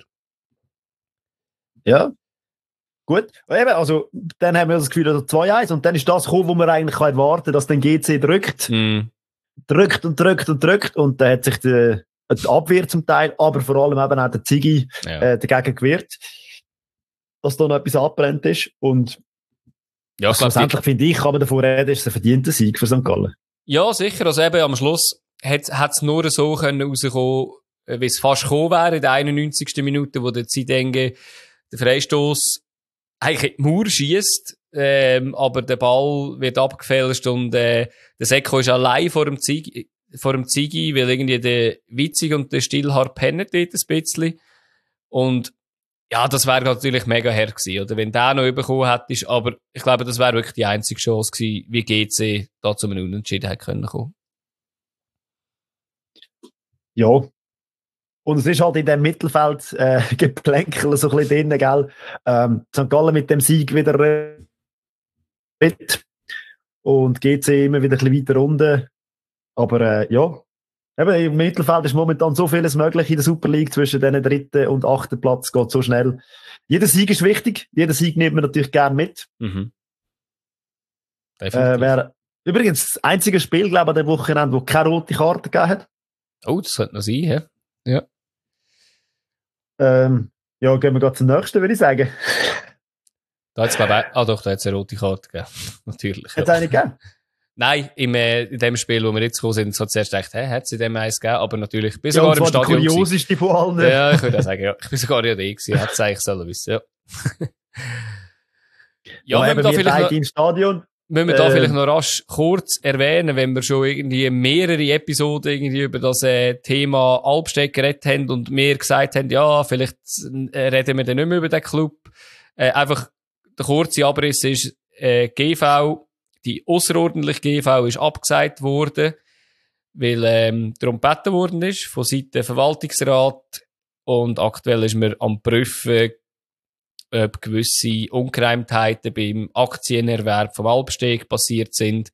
B: Ja. Gut. Eben, also, dann haben wir das Gefühl, zwei eins. Und dann ist das gekommen, wo man eigentlich erwarten kann, dass dann G C drückt. Mm. Drückt und drückt und drückt. Und dann hat sich die, die Abwehr zum Teil, aber vor allem eben auch der Ziggy ja. äh, dagegen gewehrt. Dass da noch etwas abbrennt ist. Und ja, also schlussendlich finde ich, kann man davon reden, ist es ein verdienter Sieg für Sankt Gallen.
A: Ja, sicher. Also eben am Schluss hat es nur so können rauskommen, wie es fast gekommen wäre in der einundneunzigsten Minute, wo der Zidenge den Freistoß eigentlich in die Mauer schiesst, ähm, aber der Ball wird abgefälscht und äh, der Seko ist allein vor dem Zigi, vor dem Zigi, weil irgendwie der Witzig und der Stilhart pennen dort ein bisschen. Und ja, das wäre natürlich mega hart gewesen, oder? Wenn der noch bekommen hättest. Aber ich glaube, das wäre wirklich die einzige Chance gewesen, wie G C da zu einem Unentschieden hätte können kommen.
B: Ja. Und es ist halt in dem Mittelfeld, äh, Geplänkel so ein bisschen drin, gell? Ähm, Sankt Gallen mit dem Sieg wieder mit. Und G C immer wieder ein bisschen weiter unten. Aber, äh, ja. Eben, im Mittelfeld ist momentan so vieles möglich in der Super League. Zwischen den dritten und achten Platz geht so schnell. Jeder Sieg ist wichtig. Jeder Sieg nimmt man natürlich gerne mit. Mhm. Äh, wär, übrigens, das einzige Spiel, glaube ich, an dem Wochenende, wo keine rote Karte gegeben hat.
A: Oh, das könnte noch sein, ja. Ja.
B: Ähm, ja, gehen wir gerade zum nächsten, würde ich sagen.
A: Da hat's, glaube ich, ah doch, da hat es eine rote Karte gegeben. Natürlich.
B: Hat es eine gegeben?
A: Nein, im, äh, in dem Spiel, wo wir jetzt gekommen sind, so zuerst gedacht, hä, hat es in dem eins gegeben, aber natürlich, bis
B: ja,
A: sogar im
B: Stadion.
A: Der
B: kurioseste von allen.
A: Ja, ich würde auch sagen, ja. Ich bin sogar ja da gewesen, hätte es eigentlich sollen wissen, ja.
B: ja, ja, wir da vielleicht noch, im Stadion.
A: Müssen wir da äh, vielleicht noch rasch kurz erwähnen, wenn wir schon irgendwie mehrere Episoden irgendwie über das äh, Thema Albsteg geredet haben und wir gesagt haben, ja, vielleicht äh, reden wir dann nicht mehr über den Club. Äh, einfach der kurze Abriss ist, äh, G V, die ausserordentliche G V ist abgesagt worden, weil ähm, darum gebeten worden ist von Seiten Verwaltungsrat und aktuell ist man am prüfen, ob gewisse Ungereimtheiten beim Aktienerwerb vom Albsteg passiert sind.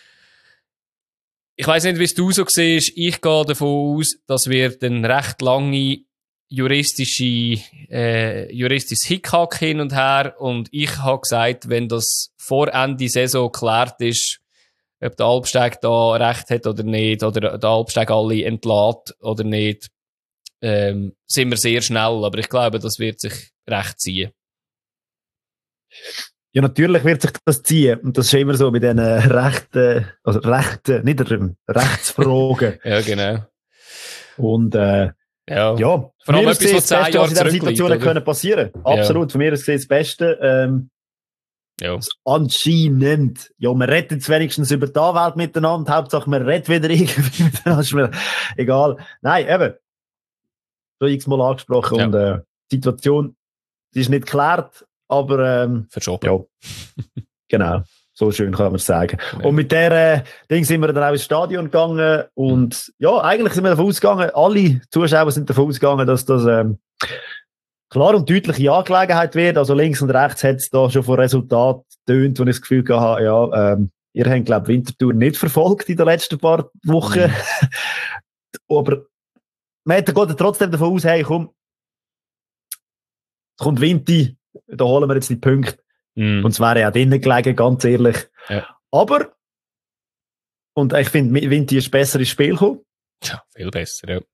A: Ich weiss nicht, wie es du so siehst. Ich gehe davon aus, dass wir eine recht lange juristische, äh, juristisches Hickhack hin und her. Und ich habe gesagt, wenn das vor Ende Saison geklärt ist, ob der Albsteg da recht hat oder nicht, oder der Albsteg alle entlässt oder nicht, ähm, sind wir sehr schnell. Aber ich glaube, das wird sich recht ziehen.
B: Ja, natürlich wird sich das ziehen. Und das ist immer so mit diesen Rechten, also Rechten, nicht Rechtsfragen.
A: Ja, genau.
B: Und, äh,
A: ja.
B: ja.
A: Vor allem etwas, was zehn Jahre
B: in dieser Situation können passieren. Absolut. Ja. Von mir ist das Beste. Ähm,
A: ja.
B: Anscheinend. Ja, man redet jetzt wenigstens über die Anwälte miteinander. Hauptsache, man redet wieder irgendwie miteinander. Ist mir egal. Nein, eben. So x-mal angesprochen. Ja. Und, äh, die Situation, die ist nicht geklärt. Aber, ähm,
A: verschoben.
B: Ja. Genau. So schön kann man sagen. Ja. Und mit der, äh, Ding sind wir dann auch ins Stadion gegangen. Und, mhm. ja, eigentlich sind wir davon ausgegangen, alle Zuschauer sind davon ausgegangen, dass das, ähm, klar und deutliche Angelegenheit wird. Also links und rechts hat es da schon von Resultat tönt, wo ich das Gefühl hatte, ja, ähm, ihr habt, glaube ich, Winterthur nicht verfolgt in den letzten paar Wochen. Mhm. Aber, man hat trotzdem davon aus, hey, komm, es kommt Winti, da holen wir jetzt die Punkte. Mm. Und es wäre ja drinnen gelegen, ganz ehrlich.
A: Ja.
B: Aber, und ich finde, Vinti ist besser ins Spiel gekommen.
A: Ja, viel besser, ja.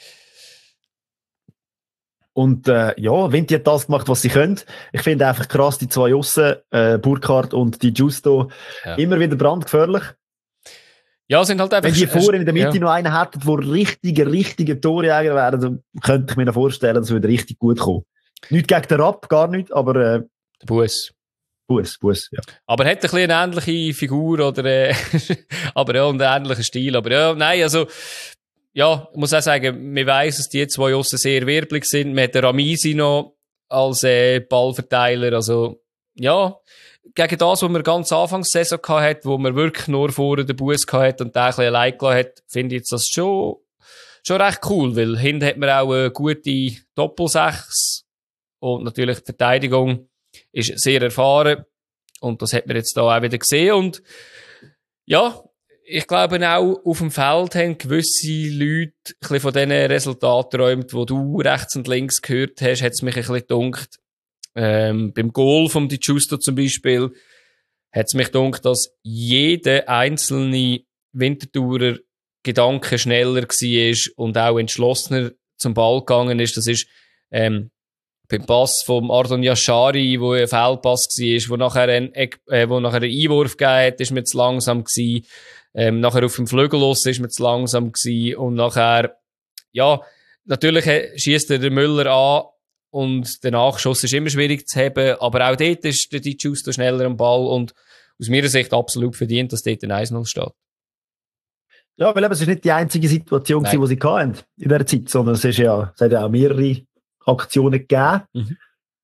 B: Und äh, ja, Vinti hat das gemacht, was sie können. Ich finde einfach krass, die zwei Aussen, äh, Burkhardt und die Justo, ja. immer wieder brandgefährlich.
A: Ja, sind halt einfach...
B: Wenn die vorhin in der Mitte ja. noch einen hätten, der richtige, richtige Torjäger wären, dann könnte ich mir noch vorstellen, das würde richtig gut kommen. Nicht gegen den Rapp, gar nicht, aber... Äh,
A: der Bus.
B: Bus, Bus, ja.
A: Aber er hat ein bisschen eine ähnliche Figur, oder, äh, aber ja, und einen ähnlichen Stil. Aber ja, nein, also, ja, ich muss auch sagen, man weiss, dass die zwei Aussen sehr wirbelig sind. Man hat den Ramisi noch als äh, Ballverteiler, also, ja, gegen das, was man ganz Anfangs der Saison hatte, wo man wirklich nur vorne den Bus hatte und den ein bisschen allein gelassen hat, finde ich jetzt das schon, schon recht cool, weil hinten hat man auch eine gute Doppelsechs und natürlich die Verteidigung ist sehr erfahren und das hat man jetzt da auch wieder gesehen und ja, ich glaube auch auf dem Feld haben gewisse Leute ein bisschen von diesen Resultaten geträumt, die du rechts und links gehört hast, hat es mich ein bisschen gedunkt. Ähm, beim Goal vom Di Giusto zum Beispiel hat es mich gedunkt, dass jeder einzelne Winterthurer Gedanke schneller war und auch entschlossener zum Ball gegangen ist. Das ist ähm, beim Pass vom Ardon Yashari, wo ein Fehlpass war, wo nachher ein, äh, wo nachher einen Einwurf gegeben hat, ist mir zu langsam gewesen. Ähm, nachher auf dem Flügel los ist mir zu langsam gewesen. Und nachher, ja, natürlich schießt der Müller an und der Nachschuss ist immer schwierig zu haben, aber auch dort ist der Di Giusto schneller am Ball und aus meiner Sicht absolut verdient, dass dort ein eins null steht.
B: Ja, weil eben, es ist nicht die einzige Situation, die sie hatten in dieser Zeit, sondern es, ist ja, es hat ja auch mehrere Aktionen gegeben.
A: Mhm.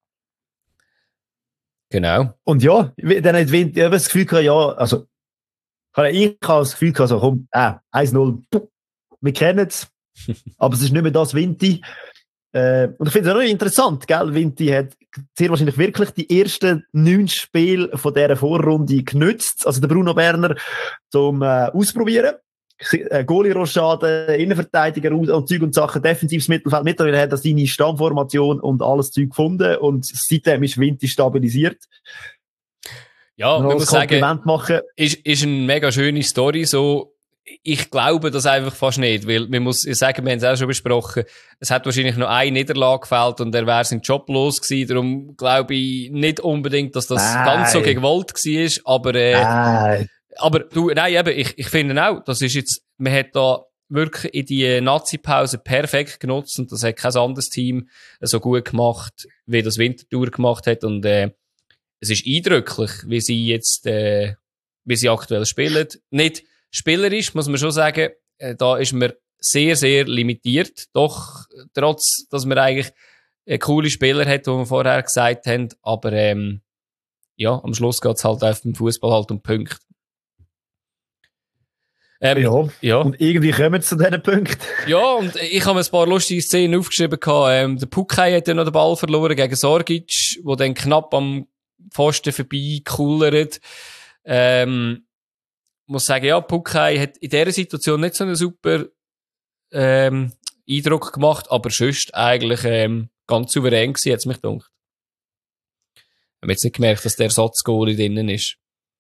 A: Genau.
B: Und ja, dann hat Wind, ich habe das Gefühl gehabt, ja, also, ich habe das Gefühl gehabt, so, komm, äh, eins null, wir kennen es, aber es ist nicht mehr das Vinti. Äh, und ich finde es auch interessant, gell, Vinti hat sehr wahrscheinlich wirklich die ersten neun Spiele von dieser Vorrunde genützt, also der Bruno Berner, zum äh, Ausprobieren. Goalie-Rochade, Innenverteidiger und Zeug und Sachen, defensives Mittelfeld. Mittlerweile hat er seine Stammformation und alles Zeug gefunden und seitdem ist Vinti stabilisiert.
A: Ja, man muss sagen,
B: machen.
A: Ist, ist eine mega schöne Story, so ich glaube das einfach fast nicht, weil man muss sagen, wir haben es auch schon besprochen, es hat wahrscheinlich noch eine Niederlage gefällt und er wäre sein Job los gewesen, darum glaube ich nicht unbedingt, dass das nein. ganz so gewollt war, aber, äh, nein. aber du, nein, eben, ich, ich finde auch, das ist jetzt, man hat da wirklich in die Nazi-Pause perfekt genutzt und das hat kein anderes Team so gut gemacht, wie das Winterthur gemacht hat und, äh, es ist eindrücklich, wie sie jetzt, äh, wie sie aktuell spielen. Nicht spielerisch, muss man schon sagen, äh, da ist man sehr, sehr limitiert. Doch, trotz, dass man eigentlich äh, coole Spieler hat, wie wir vorher gesagt haben. Aber, ähm, ja, am Schluss geht's halt auf dem Fußball halt um Punkte. Ähm,
B: ja, ja, und irgendwie kommen wir zu diesen Punkten.
A: Ja, und ich habe mir ein paar lustige Szenen aufgeschrieben. Ähm, der Pukai hat ja noch den Ball verloren gegen Sorgic, wo dann knapp am Pfosten vorbei kullert. Ähm, muss sagen, ja, Pukai hat in dieser Situation nicht so einen super ähm, Eindruck gemacht, aber sonst eigentlich ähm, ganz souverän gewesen, hat es mich gedacht. Ich habe jetzt nicht gemerkt, dass der Ersatzgoalie drinnen ist.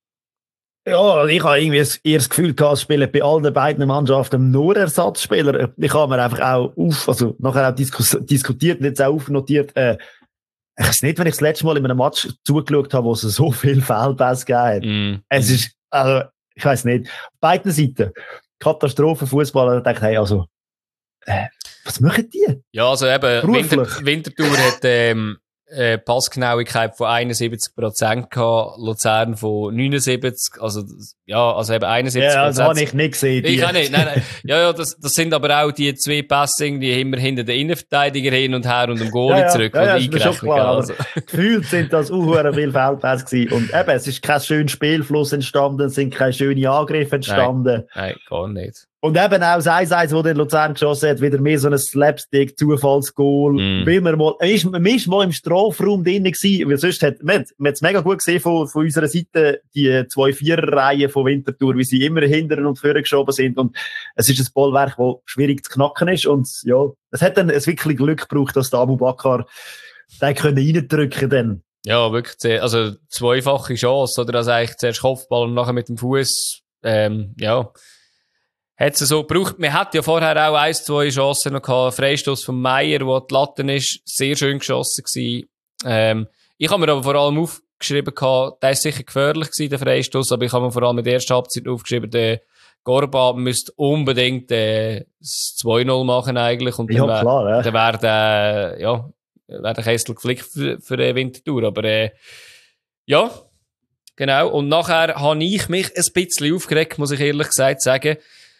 B: Ja, ich habe irgendwie eher das Gefühl gehabt, es spielen bei allen beiden Mannschaften nur Ersatzspieler. Ich habe mir einfach auch auf, also nachher auch diskus- diskutiert und jetzt auch aufnotiert, äh, ich weiß nicht, wenn ich das letzte Mal in einem Match zugeschaut habe, wo es so viel Fehlpässe gegeben hat. Mm. Es ist, also, ich weiß nicht, auf beiden Seiten Katastrophenfußballer, da denke ich, hey, also, äh, was machen die?
A: Ja, also eben, Winter, Winterthur hat, ähm, äh, Passgenauigkeit von einundsiebzig Prozent gehabt, Luzern von neunundsiebzig, also, ja, also eben einundsiebzig Prozent.
B: Ja, das habe ich nicht gesehen.
A: Ich auch nicht, nein, nein. Ja, ja, das, das sind aber auch die zwei Pässe, die immer hinter den Innenverteidiger hin und her und dem Goalie
B: ja, ja,
A: zurück,
B: ja, ja,
A: die eingerechnet
B: klar, also. Gefühlt sind das auch viele Feldpässe gewesen. Und eben, es ist kein schöner Spielfluss entstanden, es sind keine schönen Angriffe entstanden.
A: Nein, nein, gar nicht.
B: Und eben auch das eins eins, das der Luzern geschossen hat, wieder mehr so ein Slapstick-Zufallsgoal. Mm. Weil man mal, man ist, man ist mal im Strafraum drin gewesen, weil sonst hat, man, man hat es mega gut gesehen von, von unserer Seite, die zwei Vierer-Reihen von Winterthur, wie sie immer hinten und vorne geschoben sind. Und es ist ein Bollwerk, das schwierig zu knacken ist. Und ja, es hat dann ein wirklich Glück gebraucht, dass der Abu Bakar den können reindrücken dann.
A: Ja, wirklich sehr, also zweifache Chance, oder? Also eigentlich zuerst Kopfball und nachher mit dem Fuß, ähm, ja. Hat es so gebraucht. Man hat ja vorher auch ein, zwei Chancen noch gehabt. Freistoß von Meier, wo die Latte ist, sehr schön geschossen gewesen. Ähm, ich habe mir aber vor allem aufgeschrieben gehabt, der ist sicher gefährlich gewesen, der Freistoß, aber ich habe mir vor allem in der ersten Halbzeit aufgeschrieben, der Gorba müsste unbedingt äh, das zwei null machen eigentlich. Und
B: ja,
A: dann
B: klar, ja.
A: Dann wäre der, ja, wäre der Kessel geflickt für, für den Winterthur. Aber äh, ja, genau. Und nachher habe ich mich ein bisschen aufgeregt, muss ich ehrlich gesagt sagen.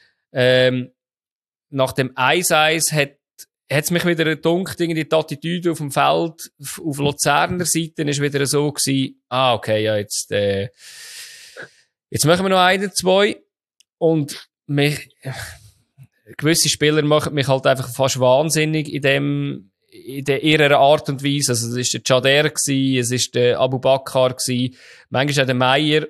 A: Ähm, nach dem eins eins hat es mich wieder gedunkt, irgendwie die Attitüde auf dem Feld, auf Luzerner Seite ist wieder so gewesen, ah, okay, ja, jetzt, äh, jetzt machen wir noch einen, zwei, und mich, gewisse Spieler machen mich halt einfach fast wahnsinnig in dem, in der, ihrer Art und Weise. Also, es ist der Chader gewesen, es ist der Abu Bakar gewesen, manchmal auch der Meier,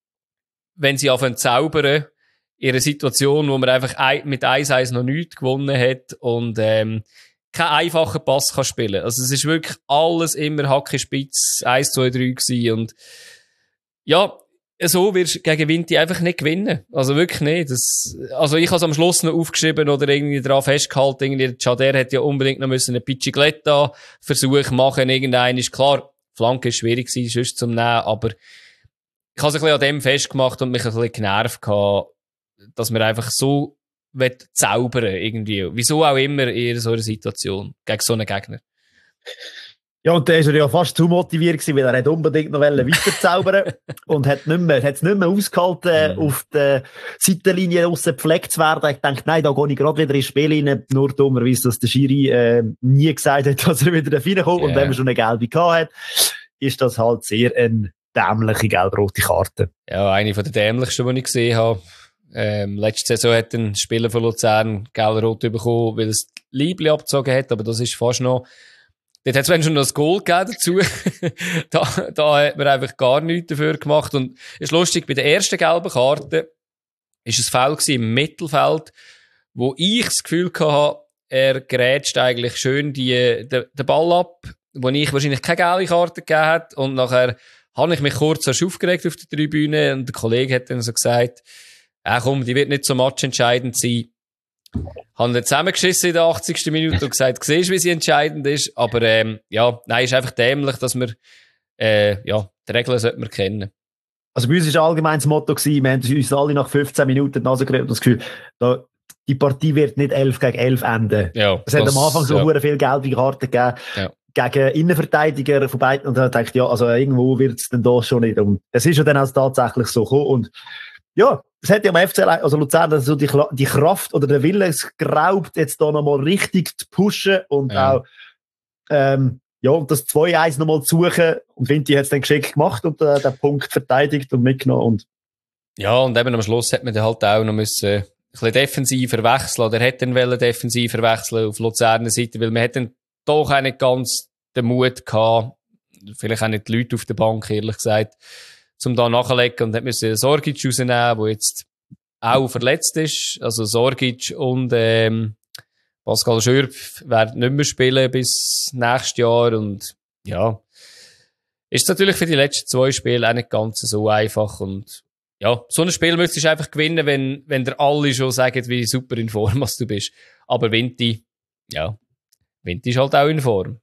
A: wenn sie anfangen zu zaubern, in einer Situation, wo man einfach mit eins eins noch nichts gewonnen hat und ähm, keinen einfachen Pass kann spielen. Also es ist wirklich alles immer Hacke spitz, eins, zwei, drei gewesen und ja, so wirst du gegen Vinti einfach nicht gewinnen. Also wirklich nicht. Das, also ich habe es am Schluss noch aufgeschrieben oder irgendwie daran festgehalten, irgendwie der Chader hätte ja unbedingt noch müssen einen Pichigletta-Versuch machen, irgendein ist klar, Flanke ist schwierig gewesen, sonst zum Nehmen, aber ich habe es ein bisschen an dem festgemacht und mich ein bisschen genervt gehabt, dass man einfach so zaubern irgendwie. Wieso auch immer in so einer Situation gegen so einen Gegner.
B: Ja, und der war ja fast zu motiviert gewesen, weil er hat unbedingt noch weiter zaubern und hat nicht mehr, hat es nicht mehr ausgehalten, mhm. auf der Seitenlinie aussen gepflegt zu werden. Ich dachte, nein, da gehe ich gerade wieder ins Spiel rein. Nur dummerweise, dass der Schiri äh, nie gesagt hat, dass er wieder da reinkommt. Yeah. Und wenn man schon eine gelbe gehabt hat, ist das halt sehr eine dämliche gelb-rote Karte.
A: Ja, eine von den dämlichsten, die ich gesehen habe. Ähm, letzte Saison hat ein Spieler von Luzern gelb-rot bekommen, weil es Liebli abgezogen hat, aber das ist fast noch, dort hat es schon noch das Goal gegeben dazu. da, da hat man einfach gar nichts dafür gemacht und ist lustig, bei der ersten gelben Karte ist es Foul gewesen im Mittelfeld, wo ich das Gefühl hatte, er grätscht eigentlich schön die, den, den Ball ab, wo ich wahrscheinlich keine gelbe Karte gegeben hat und nachher habe ich mich kurz erst aufgeregt auf der Tribüne und der Kollege hat dann so gesagt, ja komm, die wird nicht so matchentscheidend sein. Haben dann zusammengeschissen in der achtzigsten Minute und gesagt, siehst du, wie sie entscheidend ist. Aber ähm, ja, nein, ist einfach dämlich, dass wir äh, ja, die Regeln sollten wir kennen.
B: Also bei uns war allgemein das Motto gewesen, wir haben uns alle nach fünfzehn Minuten die Nase gerührt und das Gefühl, da, die Partie wird nicht elf gegen elf enden.
A: Ja,
B: es hat am Anfang so ja. viel gelbe Karten gegeben
A: ja.
B: gegen Innenverteidiger von beiden und dann dachte ich, ja, also irgendwo wird es dann da schon nicht. Und es ist ja dann auch tatsächlich so gekommen und ja, es hat ja am F C, also Luzern, so die, die Kraft oder der Wille geraubt, jetzt da nochmal richtig zu pushen und ja. auch ähm, ja, und das zwei eins nochmal zu suchen. Und Vinti hat es dann geschickt gemacht und äh, den Punkt verteidigt und mitgenommen. Und
A: ja, und eben am Schluss hat man dann halt auch noch müssen, ein bisschen defensiver wechseln. Oder hätte dann wollen defensiver wechseln auf Luzerner Seite, weil man hat dann doch auch nicht ganz den Mut gehabt, vielleicht auch nicht die Leute auf der Bank, ehrlich gesagt, um da nachzulegen und hat müssen Sorgic rausnehmen, der jetzt auch verletzt ist. Also Sorgic und ähm, Pascal Schürpf werden nicht mehr spielen bis nächstes Jahr und ja, ist natürlich für die letzten zwei Spiele auch nicht ganz so einfach und ja, so ein Spiel müsstest du einfach gewinnen, wenn, wenn dir alle schon sagen, wie super in Form du bist. Aber Vinti, ja, Vinti ist halt auch in Form.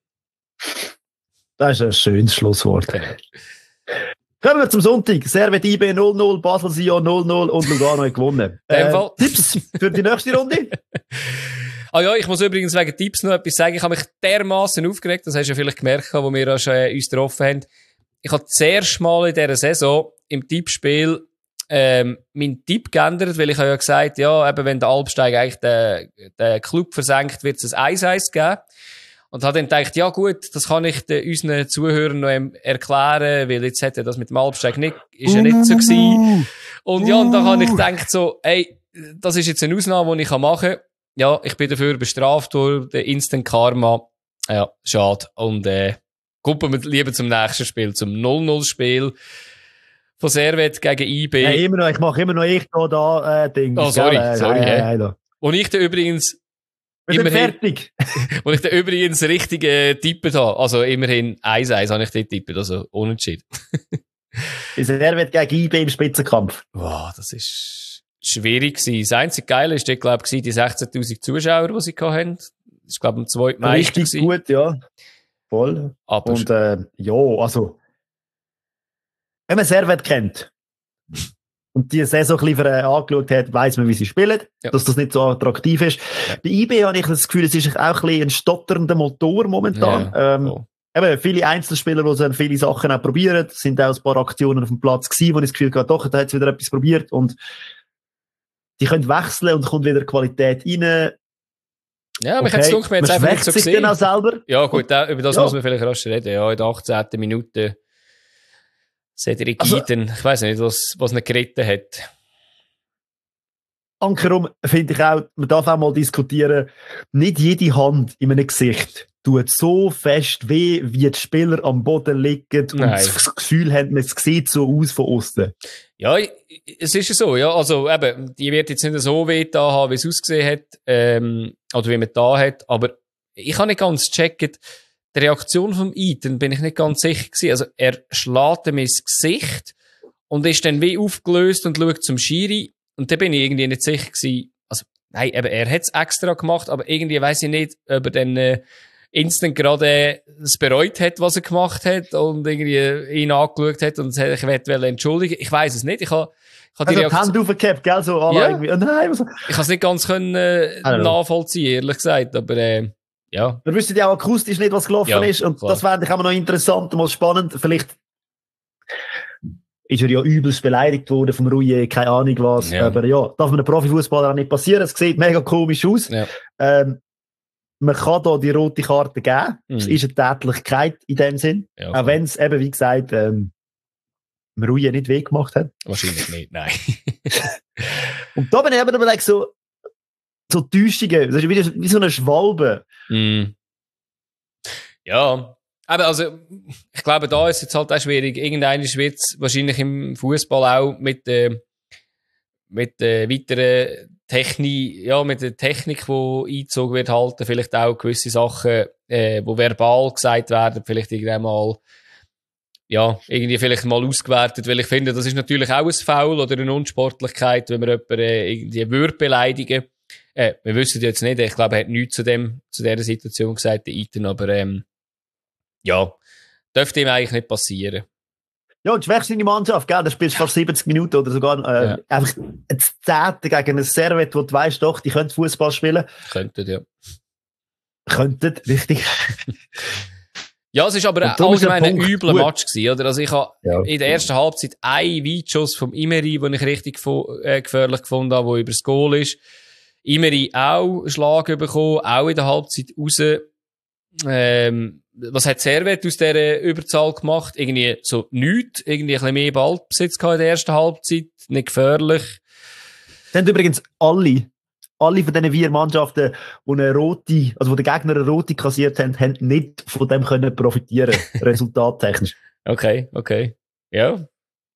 B: Das ist ein schönes Schlusswort.
A: Genau.
B: Kommen wir zum Sonntag. Servet I B null null, Basel Sion null null und Lugano hat gewonnen.
A: Äh,
B: Tipps für die nächste Runde?
A: Ah ja, ich muss übrigens wegen Tipps noch etwas sagen. Ich habe mich dermaßen aufgeregt, das hast du ja vielleicht gemerkt, wo wir auch schon uns getroffen haben. Ich habe das erste Mal in dieser Saison im Tippspiel ähm, meinen Tipp geändert, weil ich habe ja gesagt, ja, eben wenn der Alpsteig eigentlich den, den Club versenkt, wird es ein eins eins geben. Und habe dann gedacht, ja gut, das kann ich den, unseren Zuhörern noch erklären, weil jetzt hätte das mit dem Alpsteig nicht, ist ja nicht so gewesen. Und ja, und dann habe ich gedacht so, ey, das ist jetzt eine Ausnahme, die ich machen kann. Ja, ich bin dafür bestraft durch den Instant Karma. Ja, schade. Und äh, gucken wir lieber zum nächsten Spiel, zum null null Spiel von Servet gegen I B.
B: Ja, immer noch, ich mache immer noch ich da, da äh, Ding.
A: Oh, sorry,
B: gell?
A: sorry.
B: Äh,
A: äh,
B: äh, äh,
A: Und ich da übrigens
B: Wir sind
A: immerhin,
B: fertig.
A: wo ich da übrigens richtig äh, tippet habe. Also immerhin eins eins habe ich dort tippet, also unentschieden.
B: Servet gegen I B im Spitzenkampf.
A: Wow, das ist schwierig gewesen. Das einzige Geile ist, glaube ich, die sechzehntausend Zuschauer, die sie hatten. Das ist, glaube ich, am zweiten Mai.
B: Richtig gewesen. Gut, ja. Voll.
A: Aber
B: und äh, ja, also wenn man Servet kennt und die Saison ein bisschen angeschaut hat, weiss man, wie sie spielen, ja. dass das nicht so attraktiv ist. Ja. Bei I B habe ich das Gefühl, es ist auch ein bisschen ein stotternder Motor momentan. Ja. Ähm, oh. Eben, viele Einzelspieler, die dann viele Sachen auch probieren, es sind auch ein paar Aktionen auf dem Platz gewesen, wo ich das Gefühl hatte, doch, da hat es wieder etwas probiert und die können wechseln und kommt wieder Qualität rein.
A: Ja, aber okay. Ich hätte es mir jetzt einfach nicht so gesehen.
B: Dann auch selber.
A: Ja, gut, da, über das
B: ja.
A: muss man vielleicht rasch reden. Ja, in der achtzehnten Minute Cedric also, Iden, ich weiss nicht, was, was nicht geritten hat.
B: Ankerum finde ich auch, man darf auch mal diskutieren, nicht jede Hand in einem Gesicht tut so fest weh, wie die Spieler am Boden liegen und Nein. das Gefühl haben, es sieht so aus von außen. Ja,
A: es ist ja so, ja, also eben, die wird jetzt nicht so weh da haben, wie es ausgesehen hat, ähm, oder wie man da hat, aber ich habe nicht ganz gecheckt, die Reaktion vom Iden bin ich nicht ganz sicher gewesen. Also er schlägt ihm ins Gesicht und ist dann wie aufgelöst und schaut zum Schiri und da bin ich irgendwie nicht sicher gewesen. Also nein, eben, er hat es extra gemacht, aber irgendwie weiss ich nicht, ob er dann äh, instant gerade es bereut hat, was er gemacht hat und irgendwie ihn angeschaut hat und sich entschuldigen. Ich weiss es nicht. Ich habe ich habe
B: die also Hand aufgehabt, gell? So,
A: ja.
B: irgendwie. Oh nein, was...
A: Ich habe es nicht ganz können, äh, nachvollziehen, ehrlich gesagt, aber äh, ja.
B: Wir wissen ja auch akustisch nicht, was gelaufen ja, ist und klar. Das fände ich auch noch interessant und mal spannend. Vielleicht ist er ja übelst beleidigt worden vom Rouillet, keine Ahnung was. Ja. Aber ja, darf man einem Profifußballer auch nicht passieren. Es sieht mega komisch aus. Ja. Ähm, man kann da die rote Karte geben. Mhm. Es ist eine Tätlichkeit in dem Sinn. Ja, auch wenn es eben, wie gesagt, ähm, Rouillet nicht weh gemacht hat.
A: Wahrscheinlich nicht, nein.
B: Und da bin ich eben überlegt, so, so Täuschungen, das ist wie, wie so eine Schwalbe.
A: Mm. Ja, aber also, ich glaube, da ist jetzt halt auch schwierig. Irgendeiner wird es wahrscheinlich im Fußball auch mit, äh, mit äh, weiteren Technik, ja, mit der Technik, die eingezogen wird, halten, vielleicht auch gewisse Sachen, äh, wo verbal gesagt werden, vielleicht irgendwann mal ja, irgendwie vielleicht mal ausgewertet, weil ich finde, das ist natürlich auch ein Foul oder eine Unsportlichkeit, wenn man jemanden äh, irgendwie würde beleidigen. Äh, wir wissen jetzt nicht, ich glaube, er hat nichts zu dem, zu dieser Situation gesagt, der Ethan, aber ähm, ja, dürfte ihm eigentlich nicht passieren.
B: Ja, und schwächst deine Mannschaft, gell? Da spielst du fast siebzig Minuten oder sogar äh, ja. einfach ein Zehnte gegen ein Servet, wo du weißt, doch, die können Fußball spielen.
A: Könnten, ja.
B: Könnten, richtig.
A: Ja, es ist aber ein allgemein ein übler Match gewesen, oder? Also ich habe ja. in der ersten Halbzeit einen Weitschuss vom Imeri, den ich richtig äh, gefährlich gefunden habe, der übers Goal ist. Imeri auch einen Schlag bekommen, auch in der Halbzeit raus. Ähm, was hat Servet aus dieser Überzahl gemacht? Irgendwie so nichts, irgendwie ein bisschen mehr Ballbesitz gehabt in der ersten Halbzeit, nicht gefährlich.
B: Das haben übrigens alle, alle von diesen vier Mannschaften, die eine rote, also wo der Gegner eine rote kassiert haben, haben nicht von dem können profitieren, resultattechnisch.
A: Okay, okay. Ja.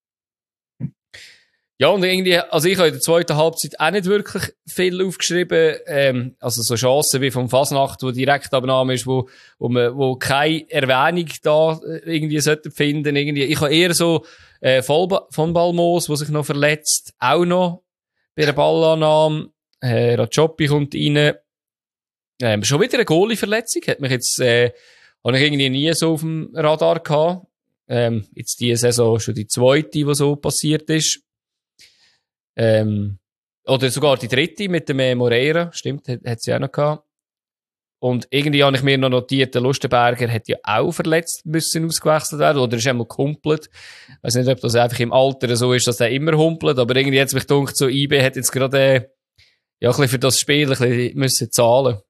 A: Ja, und irgendwie, also ich habe in der zweiten Halbzeit auch nicht wirklich viel aufgeschrieben, ähm, also so Chancen wie vom Fasnacht, wo direkt Abnahme ist, wo, wo man, wo keine Erwähnung da irgendwie sollte finden, irgendwie. Ich habe eher so, äh, von Balmos, wo sich noch verletzt, auch noch bei der Ballannahme, äh, Rajopi kommt rein, ähm, schon wieder eine Goalie-Verletzung, hat mich jetzt, äh, habe ich irgendwie nie so auf dem Radar gehabt, ähm, jetzt diese Saison schon die zweite, die so passiert ist. Ähm, oder sogar die dritte mit dem Moreira, stimmt, hat, hat sie auch noch gehabt. Und irgendwie habe ich mir noch notiert, der Lustenberger hat ja auch verletzt müssen ausgewechselt werden, oder ist einmal gehumpelt. Ich weiß nicht, ob das einfach im Alter so ist, dass der immer humpelt, aber irgendwie hat es mich gedacht, so I B hat jetzt gerade, äh, ja, ein bisschen für das Spiel ein bisschen müssen zahlen.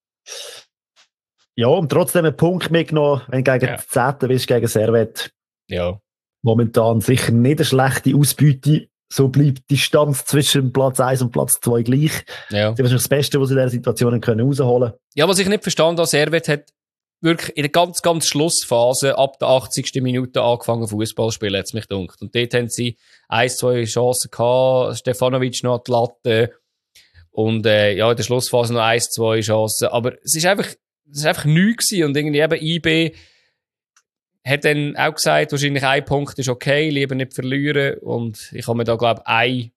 B: Ja, und trotzdem einen Punkt mitgenommen, wenn du gegen ja. Zehnten bist, gegen Servet.
A: Ja.
B: Momentan sicher nicht eine schlechte Ausbeute. So bleibt die Distanz zwischen Platz eins und Platz zwei gleich.
A: Ja.
B: Das ist wahrscheinlich das Beste, was sie in dieser Situation können rausholen können.
A: Ja, was ich nicht verstanden habe, Servet hat wirklich in der ganz, ganz Schlussphase ab der achtzigsten Minute angefangen Fußball zu spielen, hat es mich gedacht. Und dort haben sie ein, zwei Chancen gehabt, Stefanovic noch an die Latte und äh, ja, in der Schlussphase noch ein, zwei Chancen. Aber es ist einfach, es ist einfach nichts gewesen. Und irgendwie eben I B hat dann auch gesagt, wahrscheinlich ein Punkt ist okay, lieber nicht verlieren. Und ich habe mir da, glaube ich, ein,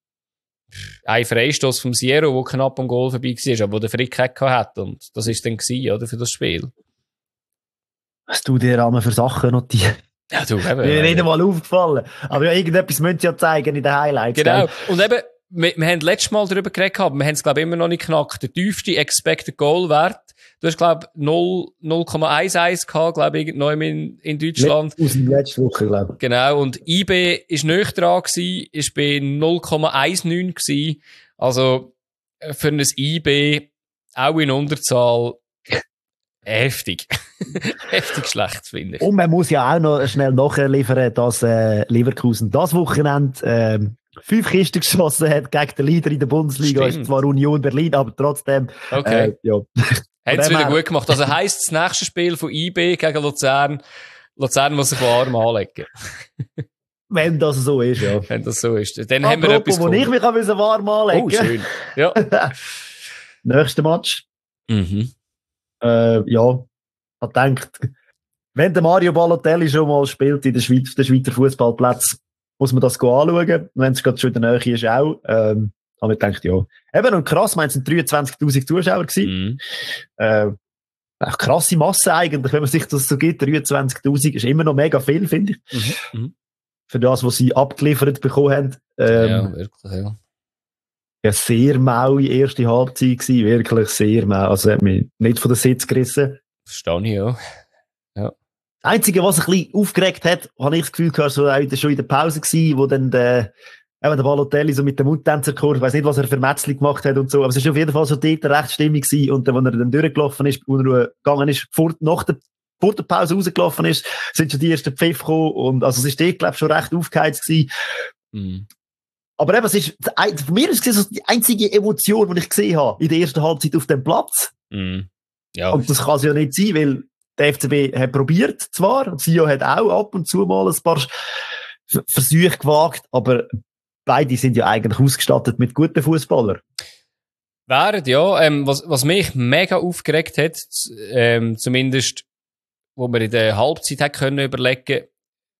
A: ein Freistoß vom Sierra, der knapp am Goal vorbei war, aber der Frick hat. Und das war dann gewesen, oder, für das Spiel.
B: Was du dir einmal für Sachen notiert?
A: Ja, du, eben.
B: Mir ist nicht einmal aufgefallen. Aber ja, irgendetwas müssen sie ja zeigen in den Highlights.
A: Genau.
B: Gell?
A: Und eben, wir, wir haben letztes Mal darüber geredet, aber wir haben es, glaube ich, immer noch nicht knackt. Der tiefste Expected Goal Wert. Du hast, glaube ich, null Komma elf gehabt, glaube ich, neu in, in Deutschland.
B: Aus der letzten Woche, glaube ich.
A: Genau. Und I B ist nicht dran gewesen, ist bei null Komma neunzehn gewesen. Also, für ein I B, auch in Unterzahl, heftig. heftig schlecht, finde ich.
B: Und man muss ja auch noch schnell nachliefern, dass äh, Leverkusen das Wochenende äh, fünf Kisten geschossen hat gegen den Leader in der Bundesliga. Stimmt. Ist zwar Union Berlin, aber trotzdem.
A: Okay.
B: Äh, ja.
A: Haben es wieder gut gemacht. Also heisst, das nächste Spiel von I B gegen Luzern, Luzern muss sich warm anlegen.
B: Wenn das so ist, ja.
A: Wenn das so ist. Dann
B: Apropos,
A: haben wir etwas
B: wo ich mich warm anlegen.
A: Oh, schön. Ja.
B: Nächster Match.
A: Mhm.
B: Äh, ja, ich denke, wenn der Mario Balotelli schon mal spielt in der Schweiz, der Schweizer Fußballplatz, muss man das anschauen. Wenn es gerade schon in der Nähe ist, auch. Ähm, aber ich denke, ja. Eben, und krass, meins sind dreiundzwanzigtausend Zuschauer gewesen. Mhm. Äh, eine krasse Masse eigentlich, wenn man sich das so gibt. dreiundzwanzigtausend ist immer noch mega viel, finde ich. Mhm. Mhm. Für das, was sie abgeliefert bekommen haben. Ähm,
A: ja, wirklich, ja.
B: Ja, sehr maue erste Halbzeit gewesen, wirklich sehr mau. Also, hat mich nicht von den Sitz gerissen.
A: Verstehe ich, ja. Ja.
B: Das Einzige, was ein bisschen aufgeregt hat, habe ich das Gefühl gehabt, so auch schon in der Pause gewesen, wo dann der, eben der Balotelli so mit dem Mundtänzerchor, ich weiss nicht, was er für Metzli gemacht hat und so, aber es ist auf jeden Fall so dort recht stimmig gewesen. Und dann, als er dann durchgelaufen ist, wo er gegangen ist, vor, nach der, vor der Pause rausgelaufen ist, sind schon die ersten Pfiff gekommen und, also es ist dort, glaube ich, schon recht aufgeheizt gewesen. Mhm. Aber eben, es ist, für mich ist es die einzige Emotion, die ich gesehen habe in der ersten Halbzeit auf dem Platz.
A: Mm. Ja.
B: Und das kann es ja nicht sein, weil der F C B hat probiert zwar, und Sio hat auch ab und zu mal ein paar Versuche gewagt, aber beide sind ja eigentlich ausgestattet mit guten Fußballern.
A: Während, ja, ähm, was, was mich mega aufgeregt hat, ähm, zumindest, wo wir in der Halbzeit hat können überlegen,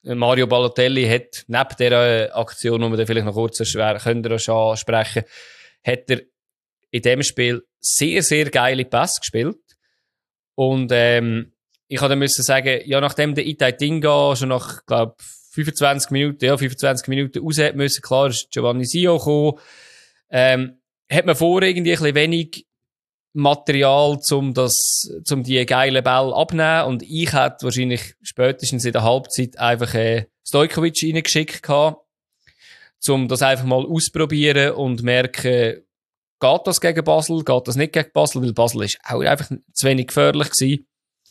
A: Mario Balotelli hat neben dieser Aktion, die wir dann vielleicht noch kurz schwer können ansprechen, hat er in dem Spiel sehr, sehr geile Pässe gespielt. Und ähm, ich habe dann müssen sagen, ja, nachdem der Itai Tinga schon nach, glaube fünfundzwanzig Minuten, ja, fünfundzwanzig Minuten raus hat müssen, klar ist Giovanni Sio gekommen, ähm, hat man vorher irgendwie ein bisschen wenig Material, um das, um die geilen Bälle abzunehmen. Und ich hätte wahrscheinlich spätestens in der Halbzeit einfach äh, Stojkovic reingeschickt gehabt, um das einfach mal ausprobieren und merken, geht das gegen Basel, geht das nicht gegen Basel, weil Basel ist auch einfach zu wenig gefährlich gewesen.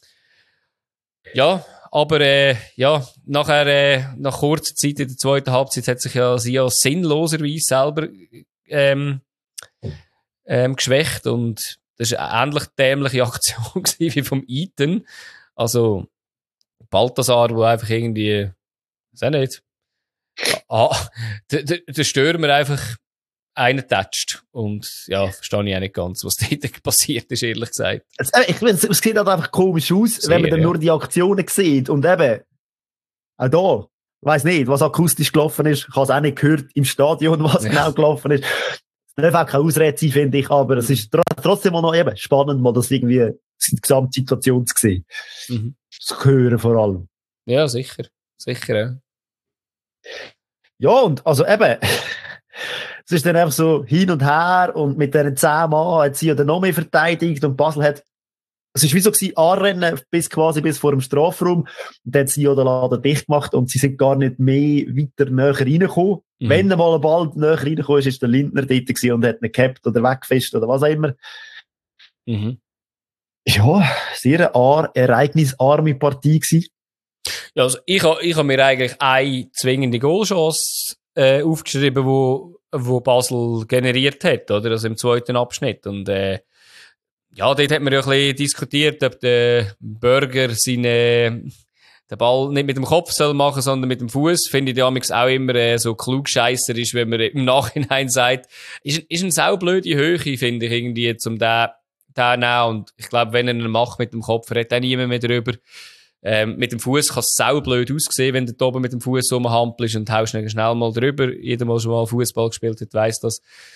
A: Ja, aber äh, ja, nachher, äh, nach kurzer Zeit in der zweiten Halbzeit hat sich ja Sia sinnloserweise selber ähm, ähm, geschwächt und das war eine ähnlich dämliche Aktion wie vom Eaton. Also Balthasar, der einfach irgendwie, weiß auch nicht, ah, der, der, der Stürmer einfach einen tätscht. Und ja, verstehe ich auch nicht ganz, was dort passiert ist, ehrlich gesagt.
B: Also, ich finde, es sieht halt einfach komisch aus,
A: Sehr,
B: wenn man dann
A: ja.
B: nur die Aktionen sieht. Und eben, auch da, ich weiss nicht, was akustisch gelaufen ist. Ich habe es auch nicht gehört im Stadion, was
A: Ja.
B: genau gelaufen ist. Es darf auch keine Ausrede sein, finde ich, aber es ist tr- trotzdem auch noch eben spannend, mal das irgendwie die Gesamtsituation zu sehen.
A: Mhm.
B: Zu hören vor allem.
A: Ja, sicher. Sicher, ja.
B: Ja, und also eben, es ist dann einfach so hin und her und mit diesen zehn Mann hat sie ja dann noch mehr verteidigt und Basel hat, es ist wie so gewesen, anrennen bis quasi bis vor dem Strafraum und dann hat sie ja den Laden dicht gemacht und sie sind gar nicht mehr weiter näher reingekommen.
A: Mhm.
B: Wenn mal ein Ball näher reingekommen ist, ist der Lindner dort gewesen und hat ihn gehabt oder weggefischt oder was auch immer.
A: Mhm.
B: Ja, sehr eine ereignisarme Partie gewesen.
A: Ja, also ich habe ich ha mir eigentlich eine zwingende Goalchance äh, aufgeschrieben, wo, wo Basel generiert hat, oder? Also im zweiten Abschnitt. Und äh, ja, dort hat man ja ein bisschen diskutiert, ob der Burger seine, den Ball nicht mit dem Kopf soll machen, sondern mit dem Fuß. Finde ich damals auch immer äh, so klugscheisser ist, wenn man im Nachhinein sagt, ist, ist eine saublöde Höhe, finde ich, irgendwie, zum den, den nehmen. Und ich glaube, wenn er ihn macht mit dem Kopf, redet auch niemand mehr drüber. Ähm, mit dem Fuß kann es saublöd aussehen, wenn du da oben mit dem Fuß rumhampelst und haust schnell, schnell mal drüber. Jeder, der schon mal Fußball gespielt hat, weiss das.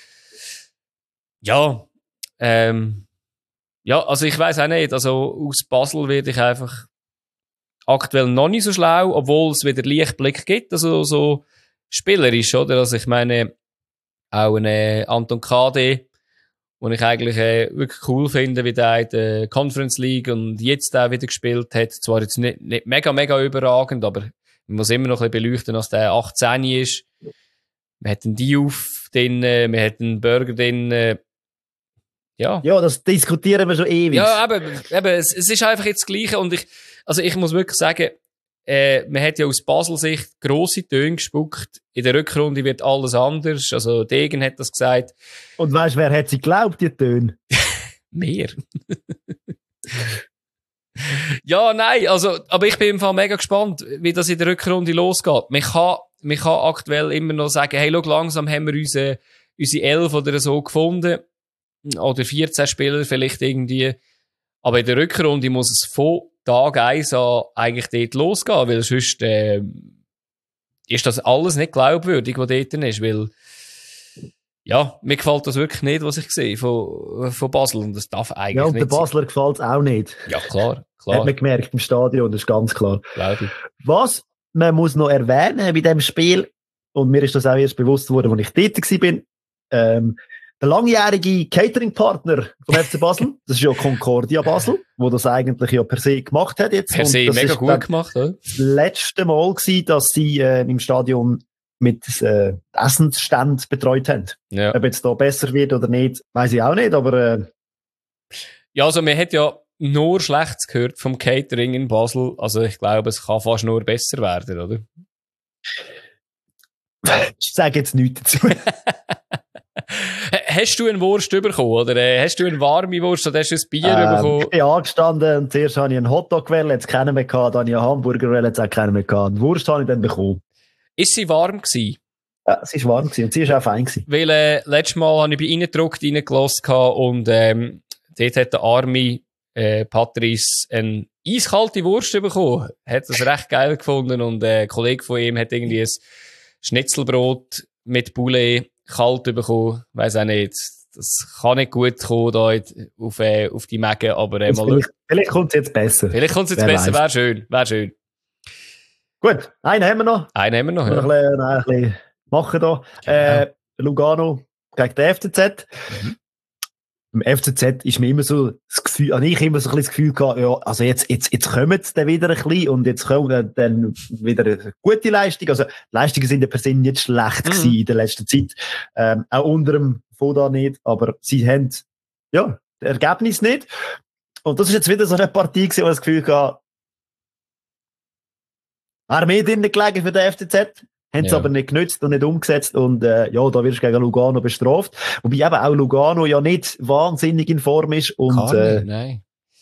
A: Ja, ähm, ja, also ich weiss auch nicht. Also aus Basel werde ich einfach aktuell noch nicht so schlau, obwohl es wieder Lichtblick gibt. Also so spielerisch, oder? Also ich meine, auch ein äh, Anton K D, den ich eigentlich äh, wirklich cool finde, wie der in der Conference League und jetzt auch wieder gespielt hat. Zwar jetzt nicht, nicht mega, mega überragend, aber man muss immer noch ein bisschen beleuchten, dass der achtzehn ist. Wir hätten Diouf drin, wir hätten Burger drin. Äh, ja.
B: Ja, das diskutieren wir schon ewig.
A: Ja, eben, eben es, es ist einfach jetzt das Gleiche und ich, also ich muss wirklich sagen, äh, man hat ja aus Basel-Sicht grosse Töne gespuckt. In der Rückrunde wird alles anders. Also Degen hat das gesagt.
B: Und weißt du, wer hat sie geglaubt, die Töne?
A: Mehr. Ja, nein, also, aber ich bin im Fall mega gespannt, wie das in der Rückrunde losgeht. Man kann, man kann aktuell immer noch sagen, hey, schau, langsam haben wir unsere, unsere elf oder so gefunden. Oder vierzehn Spieler vielleicht irgendwie. Aber in der Rückrunde muss es von Tag eins an eigentlich dort losgehen, weil sonst äh, ist das alles nicht glaubwürdig, was dort ist, weil ja, mir gefällt das wirklich nicht, was ich sehe von, von Basel und das darf eigentlich
B: ja, und
A: nicht
B: der Basler gefällt es auch nicht.
A: Ja, klar, klar.
B: Hat man gemerkt im Stadion, das ist ganz klar.
A: Glaube ich.
B: Was man muss noch erwähnen bei diesem Spiel, und mir ist das auch erst bewusst worden, als ich dort war, ähm, der langjährige Catering-Partner vom F C Basel, das ist ja Concordia Basel, wo das eigentlich ja per se gemacht hat jetzt.
A: Per se mega
B: ist
A: gut gemacht, oder?
B: Das letzte Mal gewesen, dass sie äh, im Stadion mit äh, Essensständen betreut haben.
A: Ja.
B: Ob jetzt da besser wird oder nicht, weiß ich auch nicht, aber äh,
A: Ja, also man hat ja nur Schlechtes gehört vom Catering in Basel. Also ich glaube, es kann fast nur besser werden, oder?
B: ich sage jetzt nichts dazu.
A: Hast du eine Wurst bekommen, oder äh, hast du eine warme Wurst, oder hast du ein Bier
B: ähm,
A: bekommen?
B: Ich bin angestanden und zuerst habe ich einen Hotdog gewählt, jetzt keinen mehr gehabt, dann habe ich einen Hamburger gewählt, jetzt auch keinen mehr gehabt. Eine Wurst habe ich dann bekommen.
A: Ist sie warm gewesen?
B: Ja, sie war warm gewesen und sie war auch fein gewesen.
A: Weil äh, letztes Mal habe ich bei ihnen gedruckt, reingelassen und ähm, dort hat der arme äh, Patrice einen eiskalte Wurst bekommen. Hat das recht geil gefunden und äh, ein Kollege von ihm hat irgendwie ein Schnitzelbrot mit Poulet kalt bekommen. Weiss auch nicht. Das kann nicht gut kommen da auf, äh, auf die Mägen, aber äh, mal
B: vielleicht, vielleicht kommt es jetzt besser.
A: Vielleicht kommt es jetzt Wer besser, wäre schön, wäre schön.
B: Gut, einen haben wir noch.
A: Einen haben wir noch, ja.
B: Ein bisschen, ein bisschen machen da. Genau. Äh, Lugano gegen den F C Z. Mhm. Im F C Z ist mir immer so das Gefühl, also ich immer so ein bisschen das Gefühl gehabt, ja, also jetzt, jetzt, jetzt kommen sie dann wieder ein bisschen und jetzt kommen dann wieder eine gute Leistung. Also, die Leistungen sind ja per se nicht schlecht mhm. gewesen in der letzten Zeit. Ähm, auch unter dem Foda nicht, aber sie haben, ja, das Ergebnis nicht. Und das ist jetzt wieder so eine Partie gewesen, wo ich das Gefühl hatte, wäre mehr drinnen gelegen für den F C Z. Haben es ja. aber nicht genützt und nicht umgesetzt und äh, ja, da wirst du gegen Lugano bestraft. Wobei eben auch Lugano ja nicht wahnsinnig in Form ist. Und,
A: Gar nicht, äh, nein.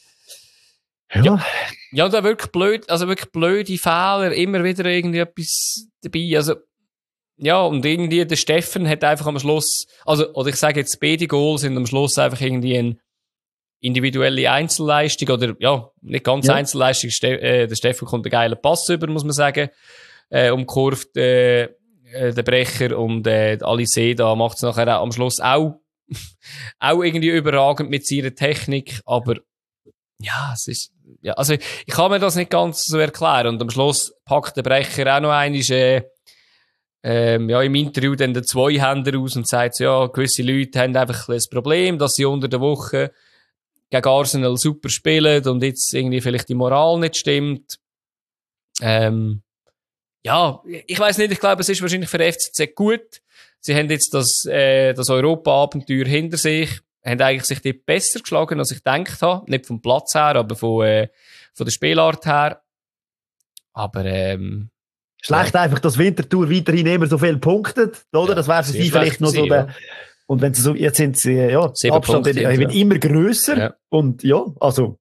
B: Ja. ja.
A: Ja, da wirklich blöd, also wirklich blöde Fehler, immer wieder irgendwie etwas dabei. Also, ja, und irgendwie der Steffen hat einfach am Schluss, also, oder ich sage jetzt, beide Goals sind am Schluss einfach irgendwie eine individuelle Einzelleistung oder, ja, nicht ganz ja. Einzelleistung. Ste- äh, der Steffen kommt einen geilen Pass über, muss man sagen. Äh, umkurvt äh, äh, der Brecher und äh, Alice da macht es nachher auch am Schluss auch, auch irgendwie überragend mit seiner Technik, aber ja, es ist, ja, also ich kann mir das nicht ganz so erklären und am Schluss packt der Brecher auch noch einmal äh, ähm, ja, im Interview dann den Zweihänder aus und sagt, ja, gewisse Leute haben einfach ein Problem, dass sie unter der Woche gegen Arsenal super spielen und jetzt irgendwie vielleicht die Moral nicht stimmt. Ähm, Ja, ich weiss nicht, ich glaube, es ist wahrscheinlich für den F C Z gut. Sie haben jetzt das, äh, das Europa-Abenteuer hinter sich, haben eigentlich sich dort besser geschlagen, als ich gedacht habe. Nicht vom Platz her, aber von, äh, von der Spielart her. Aber, ähm,
B: schlecht ja. einfach, dass Winterthur weiterhin immer so viel punktet, oder? Ja, das wäre für sie vielleicht noch so der, ja. Und wenn sie so, jetzt sind sie, ja, der Abstand wird ja. immer grösser. Ja. Und ja, also,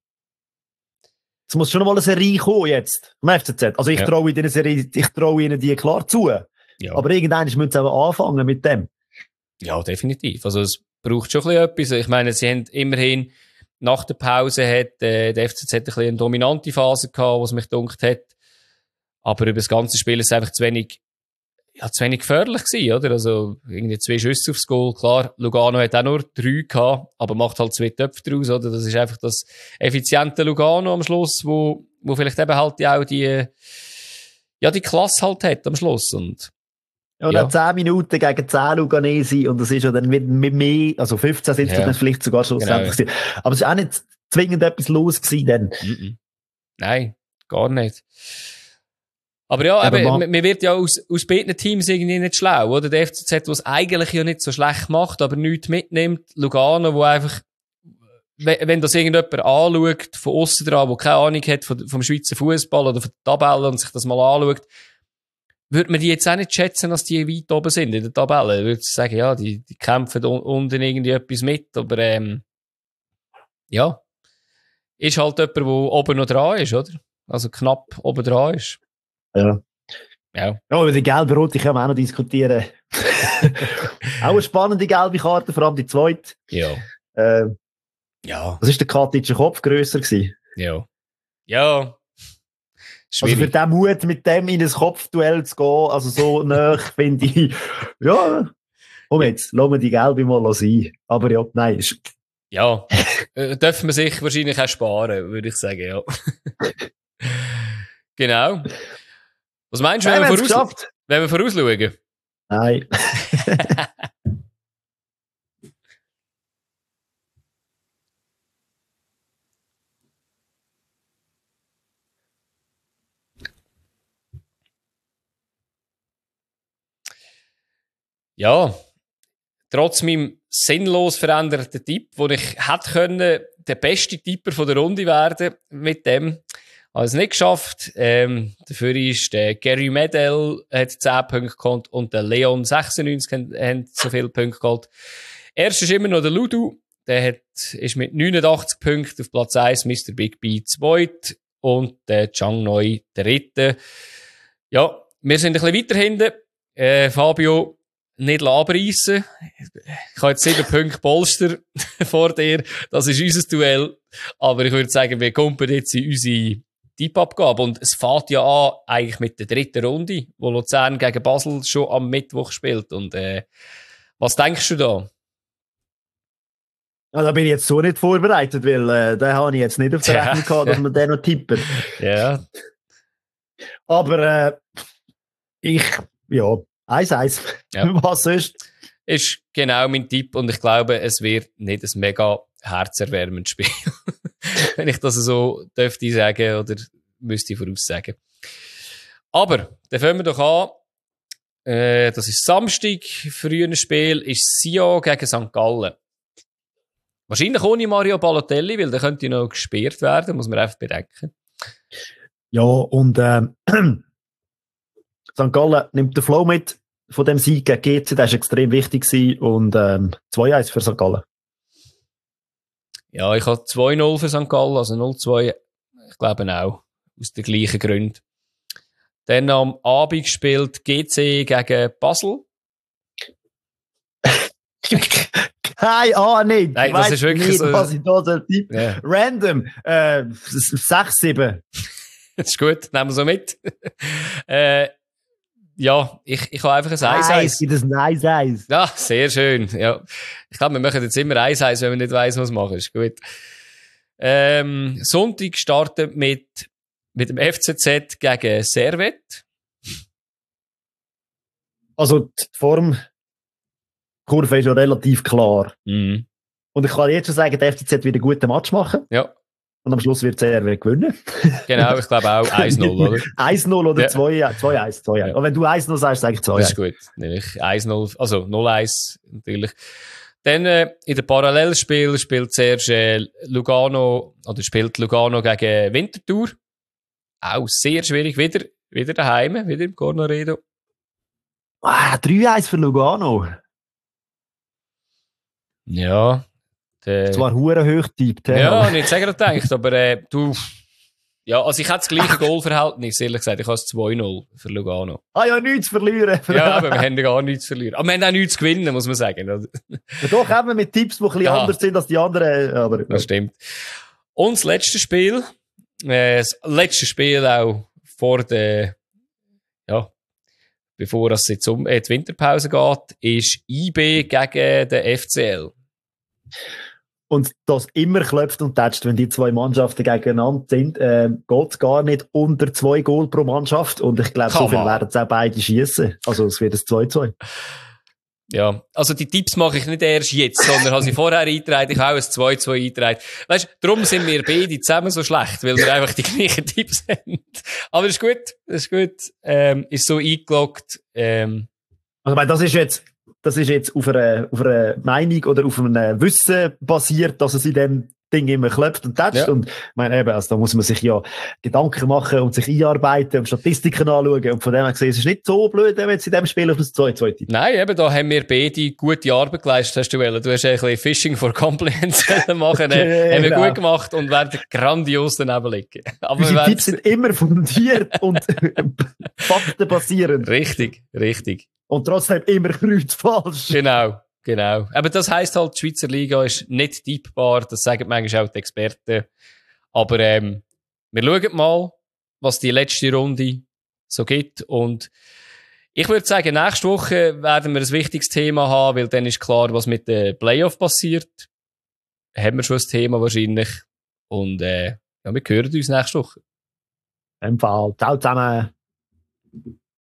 B: es muss schon mal eine Serie kommen jetzt, vom F C Z. Also ich ja. traue ihnen Serie, ich traue ihnen die klar zu. Ja. Aber irgendwann müssen sie auch anfangen mit dem.
A: Ja, definitiv. Also es braucht schon ein bisschen etwas. Ich meine, sie haben immerhin, nach der Pause hat äh, der F C Z ein bisschen eine dominante Phase gehabt, was mich gedunkt hat. Aber über das ganze Spiel ist es einfach zu wenig, ja, zu wenig gefährlich gewesen, oder? Also, irgendwie zwei Schüsse aufs Goal. Klar, Lugano hat auch nur drei gehabt, aber macht halt zwei Töpfe draus, oder? Das ist einfach das effiziente Lugano am Schluss, wo, wo vielleicht eben halt auch die, ja, die Klasse halt hat am Schluss. Und,
B: ja, und ja. zehn Minuten gegen zehn Luganesi, und das ist ja dann mit, mit mehr, also fünfzehn sind es ja. dann vielleicht sogar schlussendlich genau. Aber es ist auch nicht zwingend etwas los gewesen dann.
A: Mm-mm. Nein, gar nicht. Aber ja, aber man, man wird ja aus, aus beiden Teams irgendwie nicht schlau, oder? Der F C Z, der es eigentlich ja nicht so schlecht macht, aber nichts mitnimmt. Lugano, wo einfach, wenn das irgendjemand anschaut, von aussen dran, der keine Ahnung hat vom, vom Schweizer Fußball oder von der Tabelle und sich das mal anschaut, würde man die jetzt auch nicht schätzen, dass die weit oben sind in der Tabelle. Ich würde sagen, ja, die, die kämpfen unten irgendwie etwas mit, aber, ähm, ja. Ist halt jemand, der oben noch dran ist, oder? Also knapp oben dran ist.
B: Ja.
A: Ja.
B: Ja, über die gelbe Rote können wir auch noch diskutieren. Auch eine spannende gelbe Karte, vor allem die zweite.
A: Ja.
B: Äh,
A: ja.
B: Was ist der Katitscher Kopf grösser gewesen?
A: Ja. Ja. Schwierig.
B: Also für den Mut, mit dem in ein Kopfduell zu gehen, also so nah, finde ich, ja, komm jetzt, lassen wir die gelbe mal sein. Aber ja, nein. Ist...
A: Ja. äh, dürfen wir sich wahrscheinlich auch sparen, würde ich sagen, ja. Genau. Was meinst du, wenn,
B: Nein,
A: wir voraus- wenn wir vorausschauen?
B: Nein.
A: Ja, trotz meinem sinnlos veränderten Tipp, wo ich hätte können, der beste Tipper von der Runde werden mit dem, habe es nicht geschafft. Ähm, dafür ist der Gary Medel hat zehn Punkte geholt und der Leon sechsundneunzig haben so viele Punkte geholt. Erst ist immer noch der Ludu. Der hat, ist mit neunundachtzig Punkten auf Platz eins, Mister Big B zweit und der Chang Noi dritte. Ja, wir sind ein bisschen weiter hinten. Äh, Fabio, nicht abreißen. Ich habe jetzt sieben Punkte Polster vor dir. Das ist unser Duell. Aber ich würde sagen, wir kommen jetzt in unsere Tippabgabe. Und es fängt ja an, eigentlich mit der dritten Runde, wo Luzern gegen Basel schon am Mittwoch spielt. Und, äh, was denkst du da?
B: Ja, da bin ich jetzt so nicht vorbereitet, weil, äh, da habe ich jetzt nicht auf der Rechnung ja. gehabt, dass wir den noch tippen.
A: Ja.
B: Aber, äh, ich, ja, eins eins. Ja. Was sonst?
A: Ist genau mein Tipp und ich glaube, es wird nicht ein mega herzerwärmendes Spiel. Wenn ich das so dürfte sagen oder müsste voraussagen. Aber, dann fangen wir doch an. Äh, das ist Samstag, frühes Spiel, ist Sion gegen Sankt Gallen. Wahrscheinlich ohne Mario Balotelli, weil der könnte noch gesperrt werden, muss man einfach bedenken.
B: Ja, und ähm, Sankt Gallen nimmt den Flow mit von dem Sieg gegen G C, der war extrem wichtig gewesen, und ähm, zwei eins für Sankt Gallen.
A: Ja, ich habe zwei null für Sankt Gallen, also null zwei, ich glaube auch, aus den gleichen Gründen. Dann am Abend spielt G C gegen Basel.
B: Keine Ahnung.
A: Nein, das ist wirklich
B: nicht,
A: so.
B: Was ich da so tippe.
A: Yeah.
B: Random. Äh, sechs sieben.
A: Das ist gut, nehmen wir so mit. äh, ja, ich, ich habe einfach ein eins eins.
B: Nice, das ist ein eins eins.
A: Ja, sehr schön. Ja. Ich glaube, wir machen jetzt immer eins eins, wenn wir nicht weiss, was machen. Ist gut. Ähm, Sonntag startet mit, mit dem F C Z gegen Servette.
B: Also, die Form Kurve ist ja relativ klar.
A: Mhm.
B: Und ich kann jetzt schon sagen, der F C Z wird einen guten Match machen.
A: Ja.
B: Und am Schluss wird C R W gewinnen.
A: Genau, ich glaube auch eins null, oder?
B: eins null oder zwei eins. zwei eins. Ja. Und wenn du eins null sagst, sage ich zwei eins.
A: Das ist gut. Nämlich eins null, also null eins natürlich. Dann äh, in dem Parallelspiel spielt zuerst äh, Lugano, oder spielt Lugano gegen Winterthur. Auch sehr schwierig. Wieder, wieder daheim, wieder im Cornaredo.
B: Ah, drei eins für Lugano.
A: Ja. Der,
B: zwar hure hoch tippt.
A: Ja, nicht sehr gedacht, aber äh, du, ja, also ich hätte das gleiche Goalverhältnis, ehrlich gesagt. Ich habe es zwei null für Lugano.
B: Ah ja, nichts zu verlieren.
A: Ja, aber wir haben gar nichts zu verlieren. Aber wir haben auch nichts zu gewinnen, muss man sagen.
B: Ja, doch, eben mit Tipps, die ein bisschen ja. anders sind als die anderen. Aber,
A: das stimmt. Und das letzte Spiel, äh, das letzte Spiel auch vor der, ja, bevor es jetzt um äh, die Winterpause geht, ist I B gegen den F C L.
B: Und das immer klopft und tätscht, wenn die zwei Mannschaften gegeneinander sind, äh, geht es gar nicht unter zwei Goal pro Mannschaft. Und ich glaube, so viel werden es auch beide schießen. Also es wird ein zwei zwei.
A: Ja, also die Tipps mache ich nicht erst jetzt, sondern habe sie vorher eingetragen. Ich habe auch ein zwei zwei eingetragen. Weißt du, darum sind wir beide zusammen so schlecht, weil wir einfach die gleichen Tipps haben. Aber das ist gut, das ist gut. Ähm, ist so eingeloggt. Ähm.
B: Also, ich meine, das ist jetzt... Das ist jetzt auf einer, auf einer Meinung oder auf einem Wissen basiert, dass es in dem Ding immer klopft und tätscht. Ja. Und, ich meine, eben, also, da muss man sich ja Gedanken machen und sich einarbeiten und Statistiken anschauen. Und von dem her gesehen, es ist nicht so blöd, wenn wir jetzt in dem Spiel auf das zwei zwei tippt.
A: Nein, eben, da haben wir beide gute Arbeit geleistet, hast du wollen. Du hast ein bisschen Fishing for Compliments machen. Äh, haben wir gut gemacht und werden grandios daneben liegen. Aber
B: unsere Tipps sind immer fundiert und faktenbasierend.
A: Richtig, richtig.
B: Und trotzdem immer kreuzfalsch.
A: Genau, genau. Aber das heisst halt, die Schweizer Liga ist nicht tippbar. Das sagen manchmal auch die Experten. Aber ähm, wir schauen mal, was die letzte Runde so gibt. Und ich würde sagen, nächste Woche werden wir ein wichtiges Thema haben, weil dann ist klar, was mit den Playoff passiert. Haben wir schon ein Thema wahrscheinlich. Und äh, ja, wir hören uns nächste Woche.
B: Im Fall. Ciao zusammen.